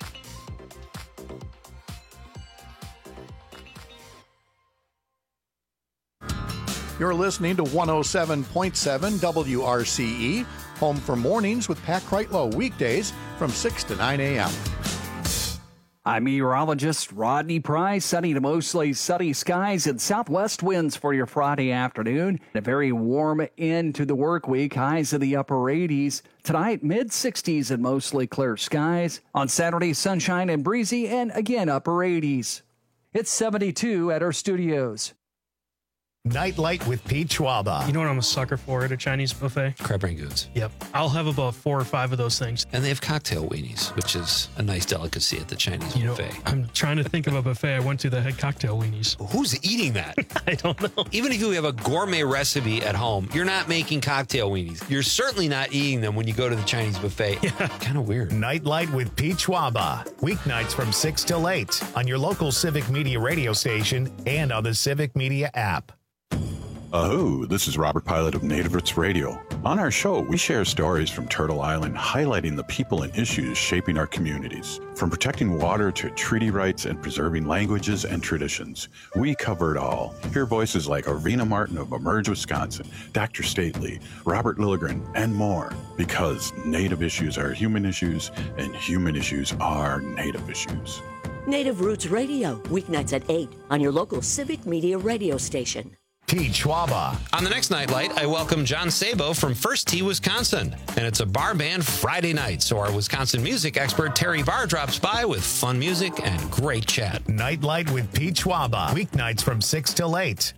You're listening to one oh seven point seven W R C E, home for mornings with Pat Kreitlow, weekdays from six to nine a.m. I'm meteorologist Rodney Price. Sunny to mostly sunny skies and southwest winds for your Friday afternoon. A very warm end to the work week. Highs in the upper eighties. Tonight, mid sixties and mostly clear skies. On Saturday, sunshine and breezy, and again upper eighties. It's seventy-two at our studios. Nightlight with Pete Schwaba. You know what I'm a sucker for at a Chinese buffet? Crab rangoons. Yep. I'll have about four or five of those things. And they have cocktail weenies, which is a nice delicacy at the Chinese you know, buffet. I'm trying to think of a buffet I went to that had cocktail weenies. Who's eating that? I don't know. Even if you have a gourmet recipe at home, you're not making cocktail weenies. You're certainly not eating them when you go to the Chinese buffet. Yeah. Kind of weird. Nightlight with Pete Schwaba. Weeknights from six till eight on your local Civic Media radio station and on the Civic Media app. Oh, this is Robert Pilot of Native Roots Radio. On our show, we share stories from Turtle Island highlighting the people and issues shaping our communities. From protecting water to treaty rights and preserving languages and traditions, we cover it all. Hear voices like Arena Martin of Emerge, Wisconsin, Doctor Stately, Robert Lilligren, and more. Because Native issues are human issues, and human issues are Native issues. Native Roots Radio, weeknights at eight on your local Civic Media radio station. Pete Schwaba. On the next Nightlight, I welcome John Sabo from First Tee, Wisconsin. And it's a bar band Friday night, so our Wisconsin music expert Terry Barr drops by with fun music and great chat. Nightlight with Pete Schwaba. Weeknights from six till eight.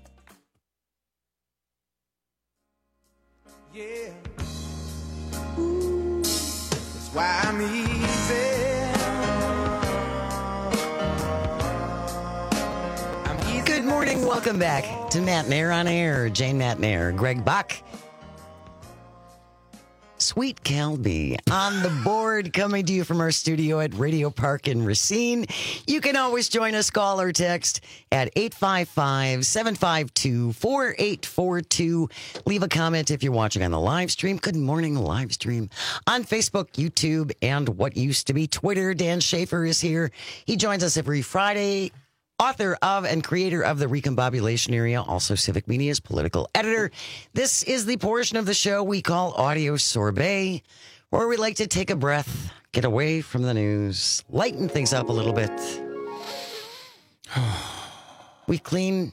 Yeah. Ooh, that's why I'm easy. Good morning. Welcome back to Matt Nair on Air. Jane Matt Nair, Greg Buck, Sweet Calby on the board, coming to you from our studio at Radio Park in Racine. You can always join us, call or text at eight five five, seven five two, four eight four two. Leave a comment if you're watching on the live stream. Good morning, live stream on Facebook, YouTube, and what used to be Twitter. Dan Schaefer is here. He joins us every Friday. Author of and creator of the Recombobulation Area, also Civic Media's political editor. This is the portion of the show we call Audio Sorbet, where we like to take a breath, get away from the news, lighten things up a little bit. We clean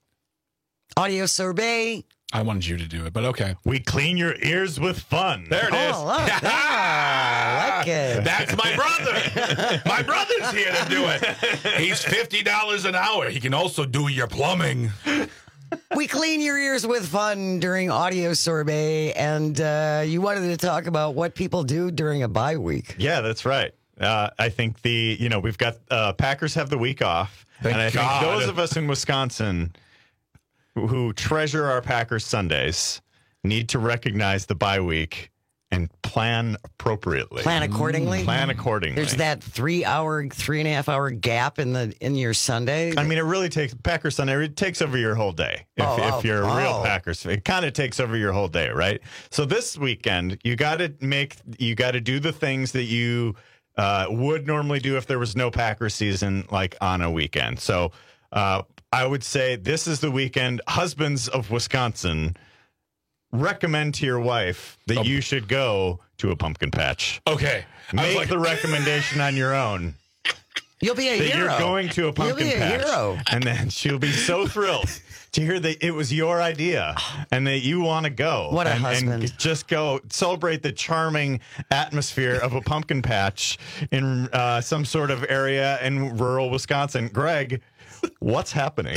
Audio Sorbet. I wanted you to do it, but okay. We clean your ears with fun. There it is. Oh, look, yeah, I like it. That's my brother. My brother's here to do it. He's fifty dollars an hour. He can also do your plumbing. We clean your ears with fun during Audio Sorbet, and uh, you wanted to talk about what people do during a bye week. Yeah, that's right. Uh, I think the, you know, we've got uh, Packers have the week off. Thank and I God. think those of us in Wisconsin who treasure our Packers Sundays need to recognize the bye week and plan appropriately. Plan accordingly. Plan accordingly. There's that three hour, three and a half hour gap in the in your Sunday. I mean, it really takes Packers Sunday. It takes over your whole day. If, Oh, if oh, you're a real oh. Packers fan, it kind of takes over your whole day, right? So this weekend, you got to make, you got to do the things that you uh, would normally do if there was no Packers season, like on a weekend. So uh, I would say this is the weekend. Husbands of Wisconsin, recommend to your wife that you should go to a pumpkin patch. Okay. Make like- the recommendation on your own. You'll be a that hero. You're going to a pumpkin You'll be a patch. hero. And then she'll be so thrilled to hear that it was your idea and that you want to go. What a and, husband. And just go celebrate the charming atmosphere of a pumpkin patch in uh, some sort of area in rural Wisconsin. Greg, what's happening?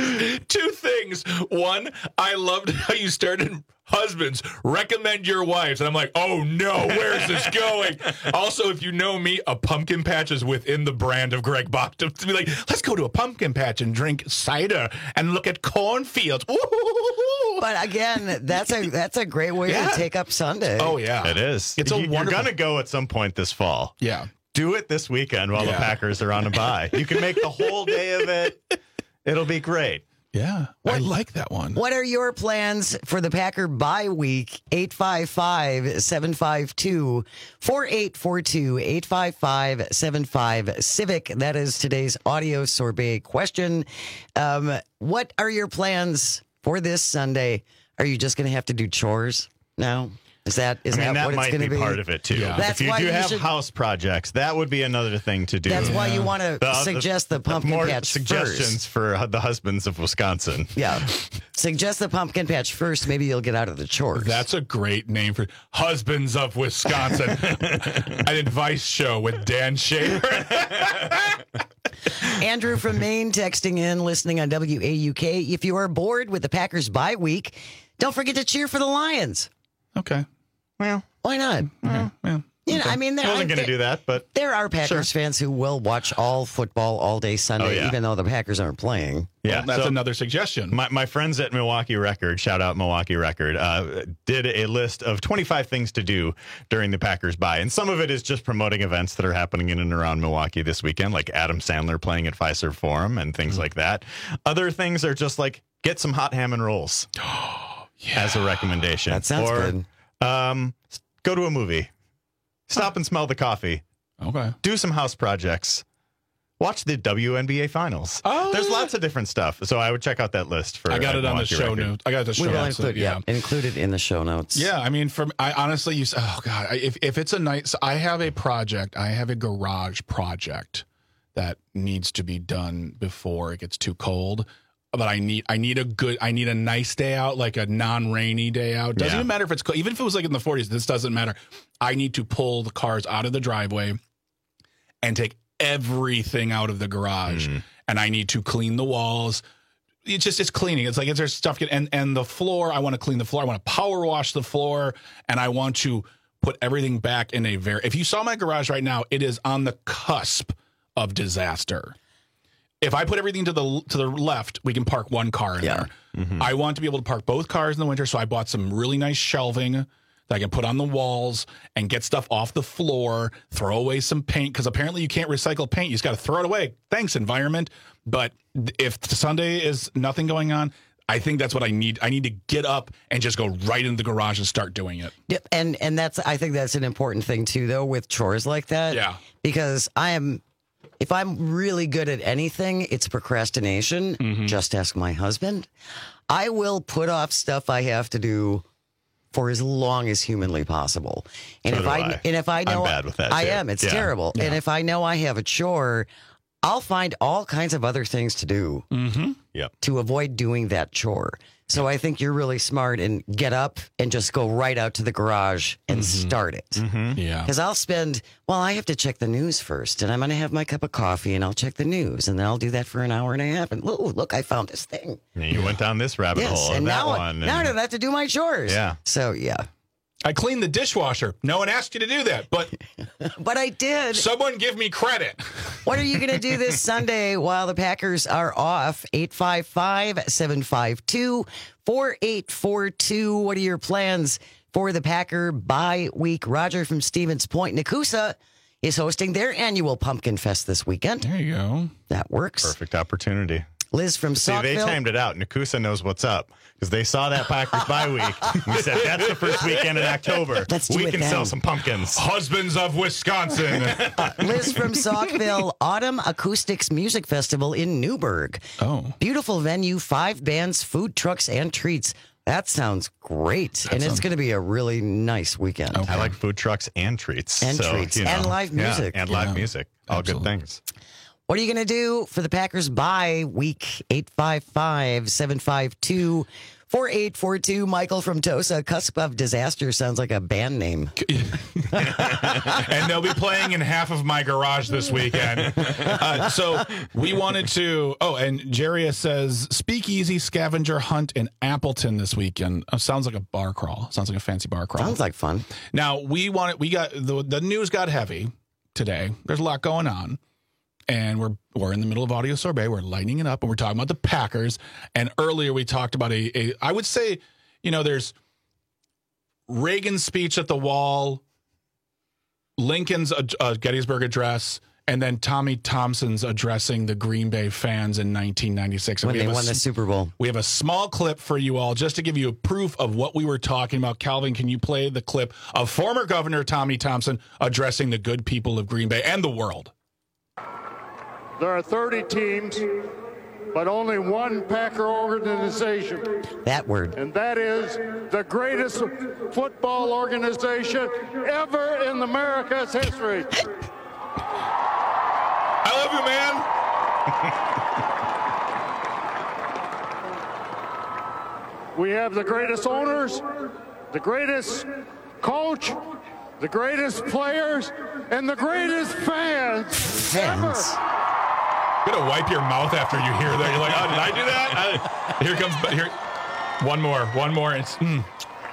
Two things. One, I loved how you started husbands, recommend your wives. And I'm like, oh no, where's this going? Also, if you know me, a pumpkin patch is within the brand of Greg Bach. To, to be like, let's go to a pumpkin patch and drink cider and look at cornfields. Ooh. But again, that's a that's a great way Yeah. to take up Sunday. Oh, yeah. It is. It's a you, wonderful- You're going to go at some point this fall. Yeah. Do it this weekend while Yeah. the Packers are on a bye. You can make the whole day of it. It'll be great. Yeah, I like that one. What are your plans for the Packer bye week? eight five five, seven five two, four eight four two, eight five five, seven five Civic. That is today's audio sorbet question. Um, what are your plans for this Sunday? Are you just going to have to do chores now? Is that is I mean, that, that what might it's going to be be? part of it too. Yeah. That's if you why do you have should- house projects, that would be another thing to do. That's why you want to The- the- suggest the pumpkin more patch suggestions first. for the husbands of Wisconsin. Yeah, suggest the pumpkin patch first. Maybe you'll get out of the chores. That's a great name for Husbands of Wisconsin. An advice show with Dan Schaefer. Andrew from Maine texting in, listening on W A U K. If you are bored with the Packers bye week, don't forget to cheer for the Lions. Okay. Well, why not? Yeah. yeah. You know, I mean, I wasn't going to do that, but there are Packers sure. fans who will watch all football all day Sunday, Oh, yeah. even though the Packers aren't playing. Yeah, Well, that's so another suggestion. My, my friends at Milwaukee Record, shout out Milwaukee Record, uh, did a list of twenty-five things to do during the Packers bye. And some of it is just promoting events that are happening in and around Milwaukee this weekend, like Adam Sandler playing at Fiserv Forum and things mm-hmm. like that. Other things are just like get some hot ham and rolls yeah. as a recommendation. That sounds or, good. Um, go to a movie. Stop and smell the coffee. Okay. Do some house projects. Watch the W N B A Finals. Oh, There's yeah. lots of different stuff. So I would check out that list for. I got uh, it on the Milwaukee show Record. notes. I got the show We will notes. include, yeah, include it in the show notes. Yeah, I mean, from I honestly, you. Oh God, I- if if it's a nice, I have a project. I have a garage project that needs to be done before it gets too cold. But I need I need a good I need a nice day out, like a non-rainy day out. Doesn't Yeah. even matter if it's cold. Even if it was like in the forties, this doesn't matter. I need to pull the cars out of the driveway and take everything out of the garage, Mm. and I need to clean the walls. It's just it's cleaning. It's like it's there's stuff get, and and the floor. I want to clean the floor. I want to power wash the floor, and I want to put everything back in a very. If you saw my garage right now, it is on the cusp of disaster. If I put everything to the to the left, we can park one car in Yeah. there. Mm-hmm. I want to be able to park both cars in the winter, so I bought some really nice shelving that I can put on the walls and get stuff off the floor, throw away some paint, because apparently you can't recycle paint. You just got to throw it away. Thanks, environment. But if Sunday is nothing going on, I think that's what I need. I need to get up and just go right into the garage and start doing it. Yep, and and that's I think that's an important thing too, though, with chores like that. Yeah. Because I am, if I'm really good at anything, it's procrastination. Mm-hmm. Just ask my husband. I will put off stuff I have to do for as long as humanly possible. And So if do I, I. and if I know I'm bad with that, I too. am, it's Yeah. terrible. Yeah. And if I know I have a chore, I'll find all kinds of other things to do Mm-hmm. Yep. to avoid doing that chore. So I think you're really smart and get up and just go right out to the garage and Mm-hmm. start it. Mm-hmm. Yeah. Because I'll spend, well, I have to check the news first, and I'm going to have my cup of coffee, and I'll check the news, and then I'll do that for an hour and a half. And ooh, look, I found this thing. And you went down this rabbit Yes, hole. and that now, one. now I and- don't have to do my chores. Yeah. So yeah, I cleaned the dishwasher. No one asked you to do that, but but I did. someone give me credit. What are you going to do this Sunday while the Packers are off? eight five five, seven five two, four eight four two. What are your plans for the Packer bye week? Roger from Stevens Point, Nakusa is hosting their annual Pumpkin Fest this weekend. There you go. That works. Perfect opportunity. Liz from See, they Saukville. timed it out. Nakusa knows what's up because they saw that Packers bye week. We said that's the first weekend in October. Let's do we it can then. sell some pumpkins. Husbands of Wisconsin. Liz from Saukville, Autumn Acoustics Music Festival in Newburgh. Oh. Beautiful venue, five bands, food trucks, and treats. That sounds great. and it's going to be a really nice weekend. I like food trucks and treats. And so, treats. you know, And live yeah, music. and Yeah. live music. All Absolutely. good things. What are you going to do for the Packers bye week? eight five five, seven five two, four eight four two. Michael from Tosa, Cusp of Disaster sounds like a band name. And they'll be playing in half of my garage this weekend. Uh, so we wanted to. Oh, and Jerry says speakeasy scavenger hunt in Appleton this weekend. Oh, sounds like a bar crawl. Sounds like a fancy bar crawl. Sounds like fun. Now we wanted. We got the the news got heavy today. There's a lot going on. And we're we're in the middle of audio sorbet. We're lighting it up, and we're talking about the Packers. And earlier we talked about a, a I would say, you know, there's Reagan's speech at the wall, Lincoln's uh, uh, Gettysburg Address, and then Tommy Thompson's addressing the Green Bay fans in nineteen ninety-six. And When we they have a won the s- Super Bowl. We have a small clip for you all just to give you a proof of what we were talking about. Calvin, can you play the clip of former Governor Tommy Thompson addressing the good people of Green Bay and the world? There are thirty teams, but only one Packer organization. That word. And that is the greatest football organization ever in America's history. I love you, man. We have the greatest owners, the greatest coach, the greatest players, and the greatest fans, Fans. ever. You're gonna wipe your mouth after you hear that. You're like, oh, did I do that? Uh, here comes here. One more, one more. It's, mm.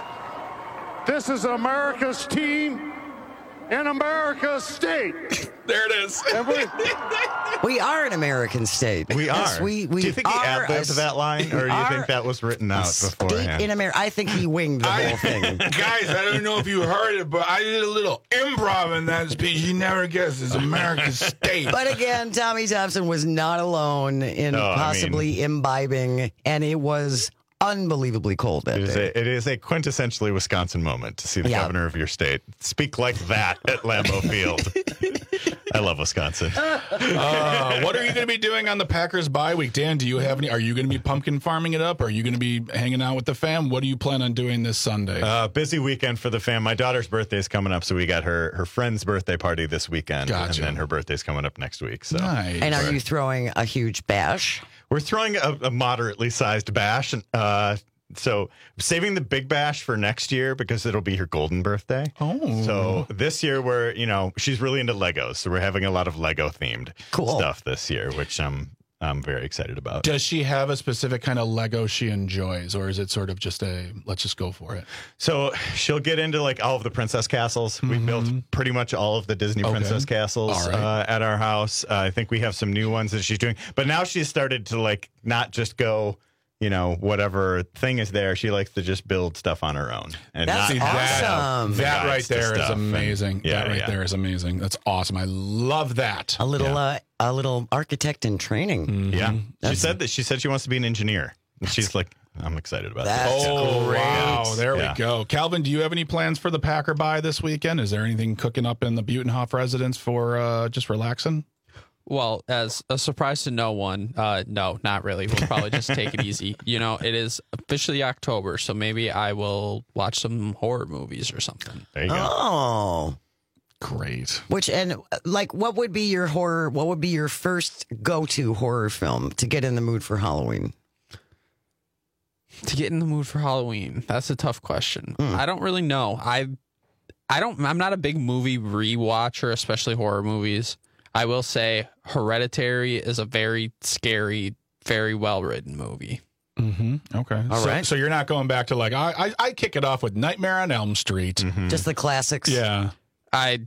This is America's team in America's state. There it is. And we, we are an American state. We are. Yes, we, we do you think he are ad-libbed a, that line, or do you think that was written out beforehand? In America, I think he winged the whole thing. Guys, I don't know if you heard it, but I did a little improv in that speech. You never guess it's America's state. But again, Tommy Thompson was not alone in No, I possibly mean- imbibing, and it was unbelievably cold that It is, day. a, it is a quintessentially Wisconsin moment to see the Yeah. governor of your state speak like that at Lambeau Field. I love Wisconsin. Uh, what are you going to be doing on the Packers bye week, Dan? Do you have any? Are you going to be pumpkin farming it up? Are you going to be hanging out with the fam? What do you plan on doing this Sunday? Uh, busy weekend for the fam. My daughter's birthday is coming up, so we got her her friend's birthday party this weekend, Gotcha. and then her birthday's coming up next week. So, Nice. And are we're- you throwing a huge bash? We're throwing a, a moderately sized bash. Uh, so saving the big bash for next year because it'll be her golden birthday. Oh. So this year we're, you know, she's really into Legos. So we're having a lot of Lego themed Cool. stuff this year, which I'm, I'm very excited about. Does she have a specific kind of Lego she enjoys, or is it sort of just a let's just go for it? So she'll get into like all of the princess castles. We built pretty much all of the Disney Okay. princess castles All right. uh, at our house. Uh, I think we have some new ones that she's doing, but now she's started to like not just go, you know, whatever thing is there. She likes to just build stuff on her own. And That's not, See, that, awesome. that right guides to there is stuff. And- amazing. yeah, that right yeah. there is amazing. That's awesome. I love that. A little, Yeah. uh, a little architect in training. Yeah, she That's- said that. She said she wants to be an engineer. And she's like, I'm excited about that. That's Oh, great. wow. There Yeah. we go. Calvin, do you have any plans for the Packer bye this weekend? Is there anything cooking up in the Butenhof residence for uh, just relaxing? Well, as a surprise to no one, uh, no, not really. We'll probably just take it easy. You know, it is officially October, so maybe I will watch some horror movies or something. There you go. Oh. Great. Which, and uh, like, what would be your horror, what would be your first go-to horror film to get in the mood for Halloween? To get in the mood for Halloween, that's a tough question. I don't really know. I, I don't. I'm not a big movie rewatcher, especially horror movies. I will say, Hereditary is a very scary, very well written movie. Mm-hmm. Okay. All so, right. so you're not going back to like I I, I kick it off with Nightmare on Elm Street. Mm-hmm. Just the classics. Yeah. I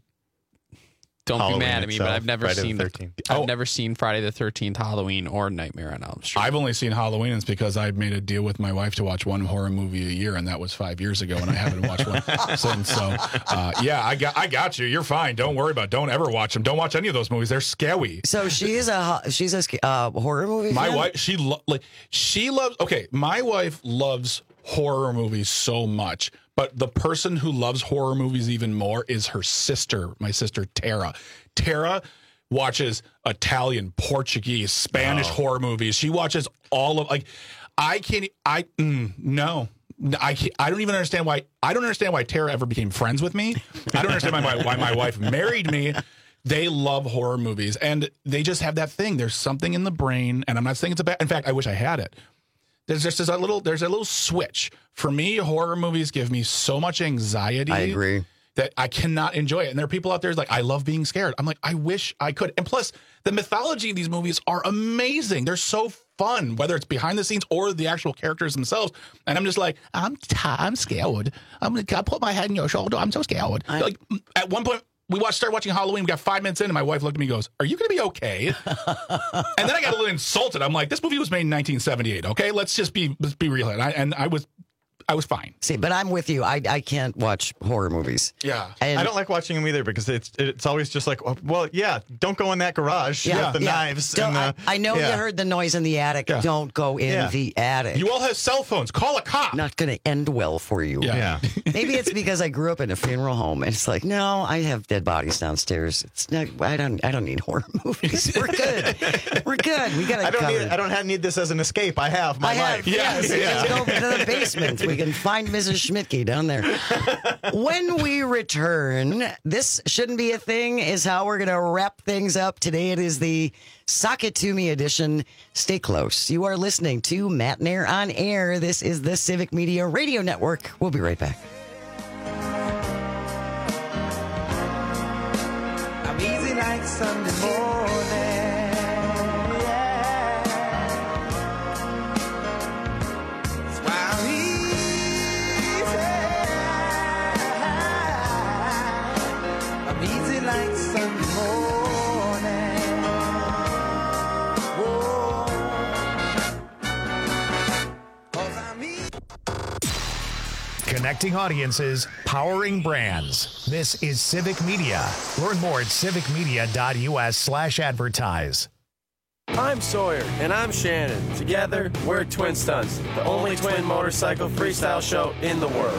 don't Halloween be mad at me, but itself, I've never Friday the seen the thirteenth. I've Oh. never seen Friday the thirteenth, Halloween, or Nightmare on Elm Street. I've only seen Halloween. It's because I made a deal with my wife to watch one horror movie a year, and that was five years ago, and I haven't watched one since. So, uh, yeah, I got, I got you. You're fine. Don't worry about it. Don't ever watch them. Don't watch any of those movies. They're scary. So she is a ho- she's a sc- uh, horror movie. My fan? wife, she lo- like she loves. Okay, my wife loves horror movies so much, but the person who loves horror movies even more is her sister. My sister Tara. Tara watches Italian, Portuguese, Spanish Oh. horror movies. She watches all of like. I can't. I mm, no. I can't, I don't even understand why. I don't understand why Tara ever became friends with me. I don't understand why, why my wife married me. They love horror movies, and they just have that thing. There's something in the brain, and I'm not saying it's a bad. In fact, I wish I had it. There's just a little. There's a little switch for me. Horror movies give me so much anxiety. I agree. That I cannot enjoy it. And there are people out there who's like, I love being scared. I'm like, I wish I could. And plus, the mythology in these movies are amazing. They're so fun, whether it's behind the scenes or the actual characters themselves. And I'm just like, I'm t- I'm scared. I'm gonna put my head in your shoulder. I'm so scared. I- like at one point, we watched, started watching Halloween. We got five minutes in, and my wife looked at me and goes, "Are you going to be okay?" And then I got a little insulted. I'm like, "This movie was made in nineteen seventy-eight. Okay, let's just be let's be real." And I, and I was I was fine. See, but I'm with you. I I can't watch horror movies. Yeah. And I don't like watching them either because it's it's always just like, well, yeah, don't go in that garage Yeah, with the yeah. knives. Don't- and the, I, I know yeah. you heard the noise in the attic. Yeah. Don't go in Yeah. the attic. You all have cell phones. Call a cop. Not going to end well for you. Yeah. Yeah. Maybe it's because I grew up in a funeral home, and it's like, no, I have dead bodies downstairs. It's not. I don't. I don't need horror movies. We're good. We're good. We got it I don't covered. need I don't have, need this as an escape. I have my I have, life. yes. Yeah. Let's go to the basement. We can find Missus Schmidtke down there. When we return, this shouldn't be a thing, is how we're going to wrap things up. Today it is the Sock It To Me edition. Stay close. You are listening to Matt and Air on Air. This is the Civic Media Radio Network. We'll be right back. I'm easy like Sunday morning. easy like Sunday morning. Whoa. 'Cause I'm easy. Connecting audiences, powering brands. This is Civic Media. Learn more at civicmedia.us slash advertise. I'm Sawyer. And I'm Shannon. Together, we're Twin Stunts, the only twin motorcycle freestyle show in the world.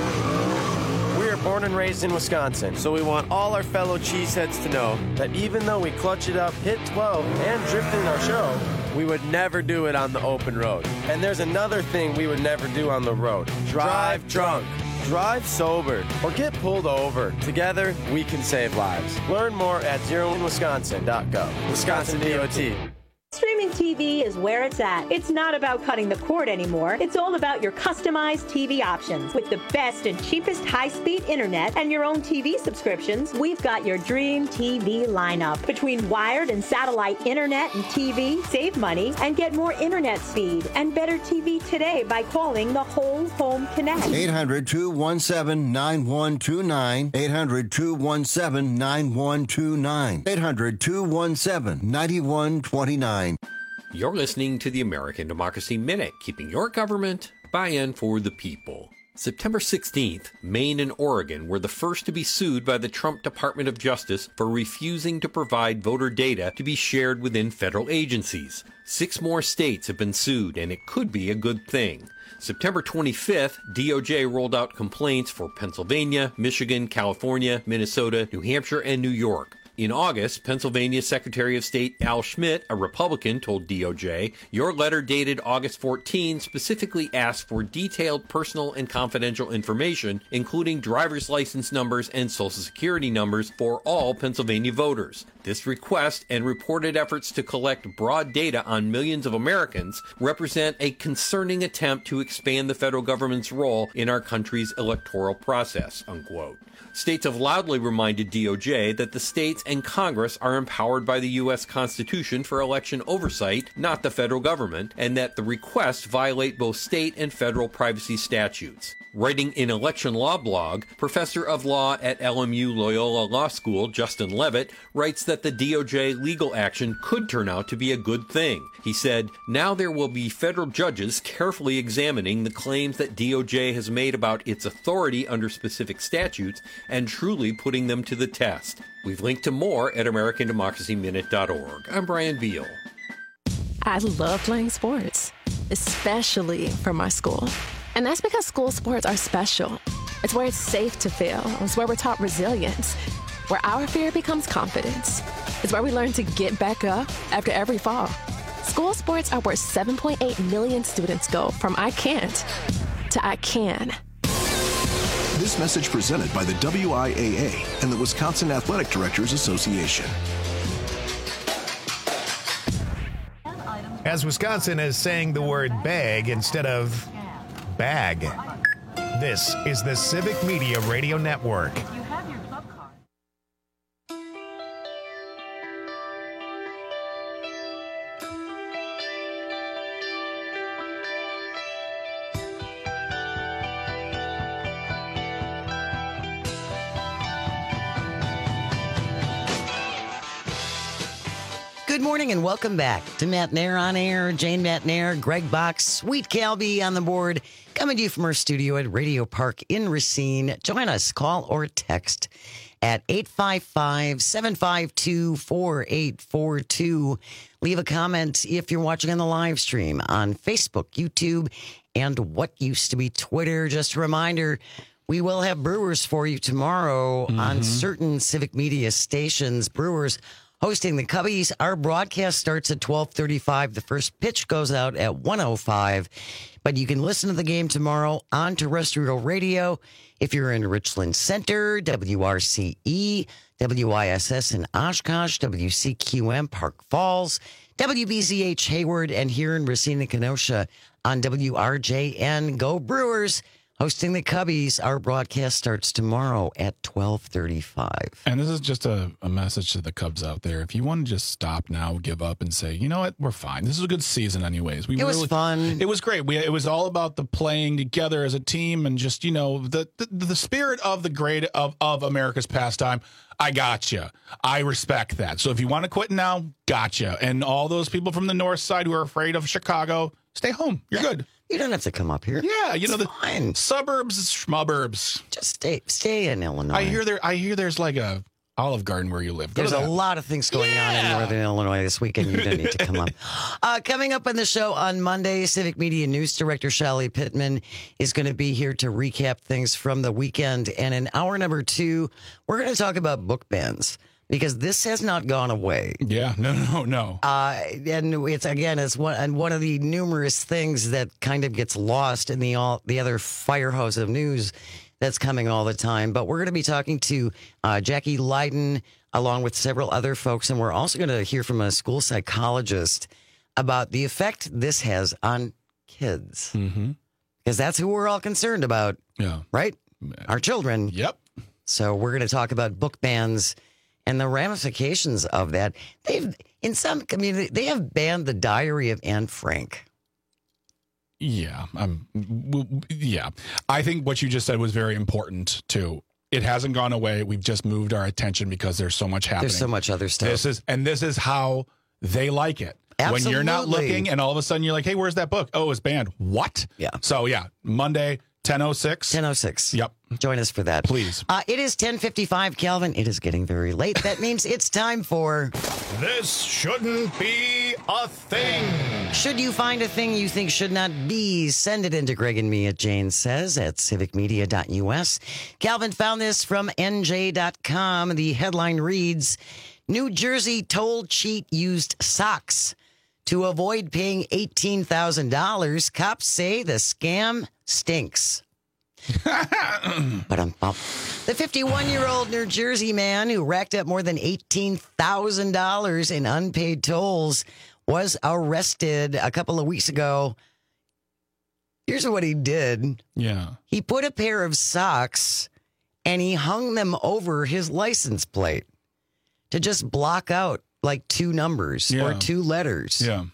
We are born and raised in Wisconsin, so we want all our fellow cheeseheads to know that even though we clutch it up, hit twelve, and drift in our show, we would never do it on the open road. And there's another thing we would never do on the road. Drive drunk. Drive sober or get pulled over. Together, we can save lives. Learn more at zero in wisconsin dot gov. Wisconsin D O T. Streaming T V is where it's at. It's not about cutting the cord anymore. It's all about your customized T V options. With the best and cheapest high-speed internet and your own T V subscriptions, we've got your dream T V lineup. Between wired and satellite internet and T V, save money and get more internet speed and better T V today by calling the Whole Home Connect. eight hundred, two one seven, nine one two nine. eight hundred, two one seven, nine one two nine. eight hundred, two one seven, nine one two nine. You're listening to the American Democracy Minute, keeping your government by and for the people. September sixteenth, Maine and Oregon were the first to be sued by the Trump Department of Justice for refusing to provide voter data to be shared within federal agencies. Six more states have been sued, and it could be a good thing. September twenty-fifth, D O J rolled out complaints for Pennsylvania, Michigan, California, Minnesota, New Hampshire, and New York. In August, Pennsylvania Secretary of State Al Schmidt, a Republican, told D O J, your letter dated August fourteenth specifically asked for detailed personal and confidential information, including driver's license numbers and social security numbers for all Pennsylvania voters. This request and reported efforts to collect broad data on millions of Americans represent a concerning attempt to expand the federal government's role in our country's electoral process, unquote. States have loudly reminded D O J that the states and Congress are empowered by the U S Constitution for election oversight, not the federal government, and that the requests violate both state and federal privacy statutes. Writing in Election Law blog, Professor of Law at L M U Loyola Law School, Justin Levitt, writes that the D O J legal action could turn out to be a good thing. He said, now there will be federal judges carefully examining the claims that D O J has made about its authority under specific statutes and truly putting them to the test. We've linked to more at american democracy minute dot org. I'm Brian Beal. I love playing sports, especially for my school. And that's because school sports are special. It's where it's safe to fail. It's where we're taught resilience, where our fear becomes confidence. It's where we learn to get back up after every fall. School sports are where seven point eight million students go from I can't to I can. This message presented by the W I A A and the Wisconsin Athletic Directors Association. As Wisconsin is saying the word bag instead of bag. This is the Civic Media Radio Network. Good morning and welcome back to Matt Nair on air. Jane Matt Nair, Greg Box, Sweet Calby on the board, coming to you from our studio at Radio Park in Racine. Join us, call or text at eight five five, seven five two, four eight four two. Leave a comment if you're watching on the live stream on Facebook, YouTube, and what used to be Twitter. Just a reminder, we will have Brewers for you tomorrow mm-hmm. on certain Civic Media stations. Brewers hosting the Cubbies. Our broadcast starts at twelve thirty-five. The first pitch goes out at one oh five. But you can listen to the game tomorrow on terrestrial radio. If you're in Richland Center, W R C E, W I S S in Oshkosh, W C Q M Park Falls, W B Z H Hayward, and here in Racine and Kenosha on W R J N. Go Brewers! hosting the Cubbies. Our broadcast starts tomorrow at twelve thirty-five. And this is just a, a message to the Cubs out there. If you want to just stop now, give up, and say, you know what, we're fine. This is a good season anyways. We it was really, fun. It was great. We, it was all about the playing together as a team and just, you know, the the, the spirit of the great of, of America's pastime. I gotcha. I respect that. So if you want to quit now, gotcha. And all those people from the north side who are afraid of Chicago, stay home. You're good. You don't have to come up here. Yeah, you It's know the fine. suburbs, schmuburbs. Just stay stay in Illinois. I hear there. I hear there's like a Olive Garden where you live. Go There's to a that. lot of things going Yeah. on in Northern Illinois this weekend. You don't need to come up. Uh, coming up on the show on Monday, Civic Media News Director Shelly Pittman is going to be here to recap things from the weekend. And in hour number two, we're going to talk about book bans because this has not gone away. Yeah, no, no, no. Uh, and it's again, it's one and one of the numerous things that kind of gets lost in the all the other fire hose of news that's coming all the time. But we're going to be talking to uh, Jackie Leiden along with several other folks, and we're also going to hear from a school psychologist about the effect this has on kids, because mm-hmm. that's who we're all concerned about. Yeah, right. Our children. Yep. So we're going to talk about book bans and the ramifications of that. They've, in some community, they have banned the Diary of Anne Frank. Yeah, um, w- w- yeah. I think what you just said was very important too. It hasn't gone away. We've just moved our attention because there's so much happening. There's so much other stuff. This is and this is how they like it. Absolutely. When you're not looking, and all of a sudden you're like, "Hey, where's that book? Oh, it's banned." What? Yeah. So yeah, Monday, ten oh six. ten oh six. Yep. Join us for that, please. Uh, it is ten fifty-five, Calvin. It is getting very late. That means it's time for This Shouldn't Be a Thing. Should you find a thing you think should not be, send it into Greg and me at Jane Says at civic media dot U S. Calvin found this from N J dot com. The headline reads, New Jersey toll cheat used socks to avoid paying eighteen thousand dollars. Cops say the scam stinks. But um, the fifty-one-year-old New Jersey man who racked up more than eighteen thousand dollars in unpaid tolls was arrested a couple of weeks ago. Here's what he did. Yeah. He put a pair of socks and he hung them over his license plate to just block out like two numbers Yeah. or two letters. Yeah.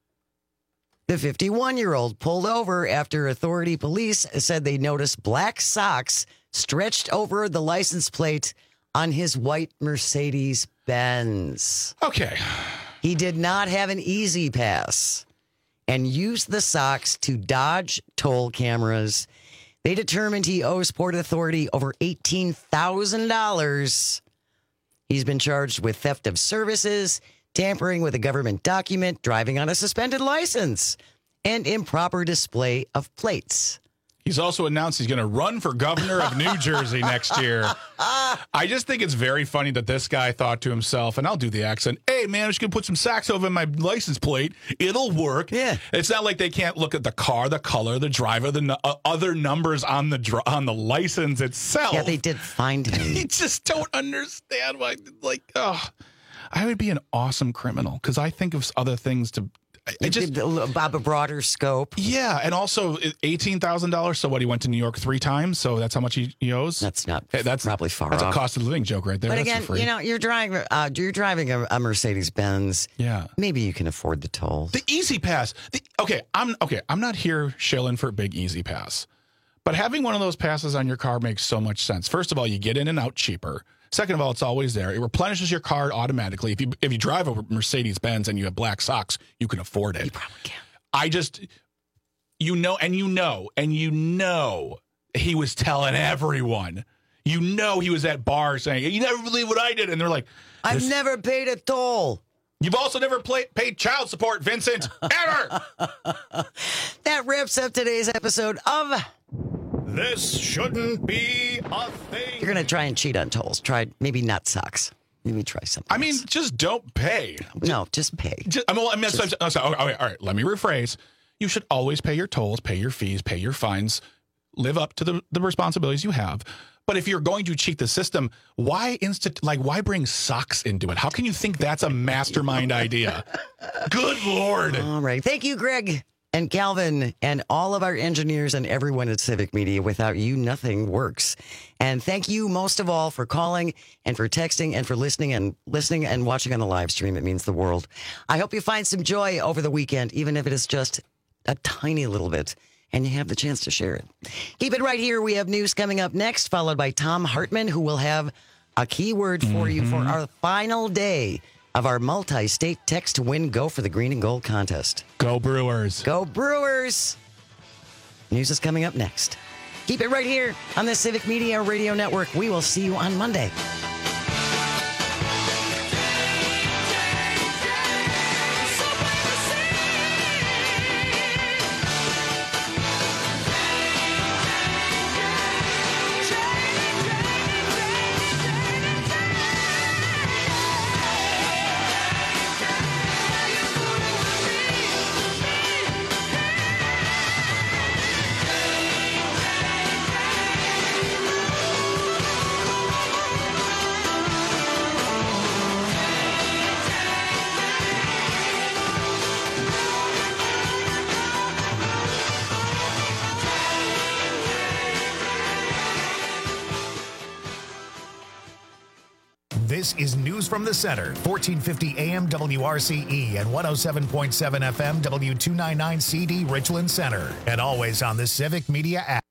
The fifty-one-year-old pulled over after authority police said they noticed black socks stretched over the license plate on his white Mercedes Benz. Okay. He did not have an easy pass and used the socks to dodge toll cameras. They determined he owes Port Authority over eighteen thousand dollars. He's been charged with theft of services, tampering with a government document, driving on a suspended license, and improper display of plates. He's also announced he's going to run for governor of New Jersey next year. I just think it's very funny that this guy thought to himself, and I'll do the accent, hey, man, I'm just going to put some socks over my license plate. It'll work. Yeah. It's not like they can't look at the car, the color, the driver, the uh, other numbers on the dr- on the license itself. Yeah, they did find him. You just don't understand why, like, oh, I would be an awesome criminal because I think of other things to... I, I just about a broader scope. Yeah, and also eighteen thousand dollars. So what? He went to New York three times. So that's how much he, he owes. That's not. Hey, that's probably far That's off. a cost of living joke right there. But That's again, for free. you know, you're driving. Uh, you're driving a, a Mercedes Benz. Yeah. Maybe you can afford the tolls. The Easy Pass. The, okay, I'm okay. I'm not here shilling for a big Easy Pass, but having one of those passes on your car makes so much sense. First of all, you get in and out cheaper. Second of all, it's always there. It replenishes your card automatically. If you if you drive a Mercedes Benz and you have black socks, you can afford it. You probably can. I just, you know, and you know, and you know, he was telling everyone. You know, he was at bars saying, "You never believe what I did," and they're like, "I've never paid a toll." You've also never play, paid child support, Vincent, ever. That wraps up today's episode of This Shouldn't Be a Thing. You're going to try and cheat on tolls. Try maybe not socks. Maybe try something. I mean, just don't pay. No, just pay. Just, I mean, I mean just, I'm, I'm sorry, all right, all right, let me rephrase. You should always pay your tolls, pay your fees, pay your fines, live up to the, the responsibilities you have. But if you're going to cheat the system, why instant like why bring socks into it? How can you think that's a mastermind idea? Good Lord. All right. Thank you, Greg. And Calvin and all of our engineers and everyone at Civic Media. Without you, nothing works. And thank you most of all for calling and for texting and for listening and listening and watching on the live stream. It means the world. I hope you find some joy over the weekend, even if it is just a tiny little bit, and you have the chance to share it. Keep it right here. We have news coming up next, followed by Tom Hartman, who will have a keyword for mm-hmm. you for our final day of our multi-state text to win Go for the Green and Gold contest. Go Brewers. Go Brewers. News is coming up next. Keep it right here on the Civic Media Radio Network. We will see you on Monday. This is News from the Center, fourteen fifty A M W R C E and one oh seven point seven F M W two ninety-nine C D Richland Center. And always on the Civic Media app.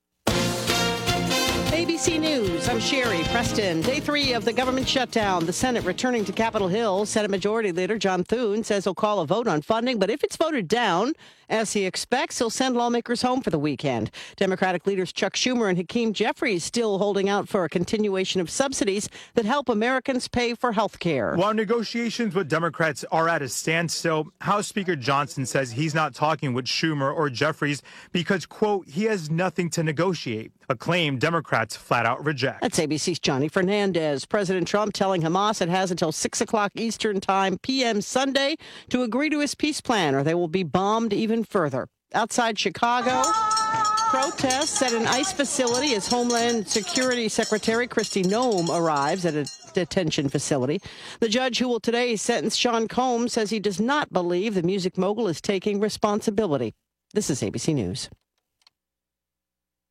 A B C News, I'm Sherry Preston. Day three of the government shutdown. The Senate returning to Capitol Hill. Senate Majority Leader John Thune says he'll call a vote on funding, but if it's voted down, as he expects, he'll send lawmakers home for the weekend. Democratic leaders Chuck Schumer and Hakeem Jeffries still holding out for a continuation of subsidies that help Americans pay for health care. While negotiations with Democrats are at a standstill, House Speaker Johnson says he's not talking with Schumer or Jeffries because, quote, he has nothing to negotiate, a claim Democrats flat out reject. That's A B C's Johnny Fernandez. President Trump telling Hamas it has until six o'clock Eastern Time P M Sunday to agree to his peace plan or they will be bombed even further. Outside Chicago, protests at an ICE facility as Homeland Security Secretary Kristi Noem arrives at a detention facility. The judge who will today sentence Sean Combs says he does not believe the music mogul is taking responsibility. This is A B C News.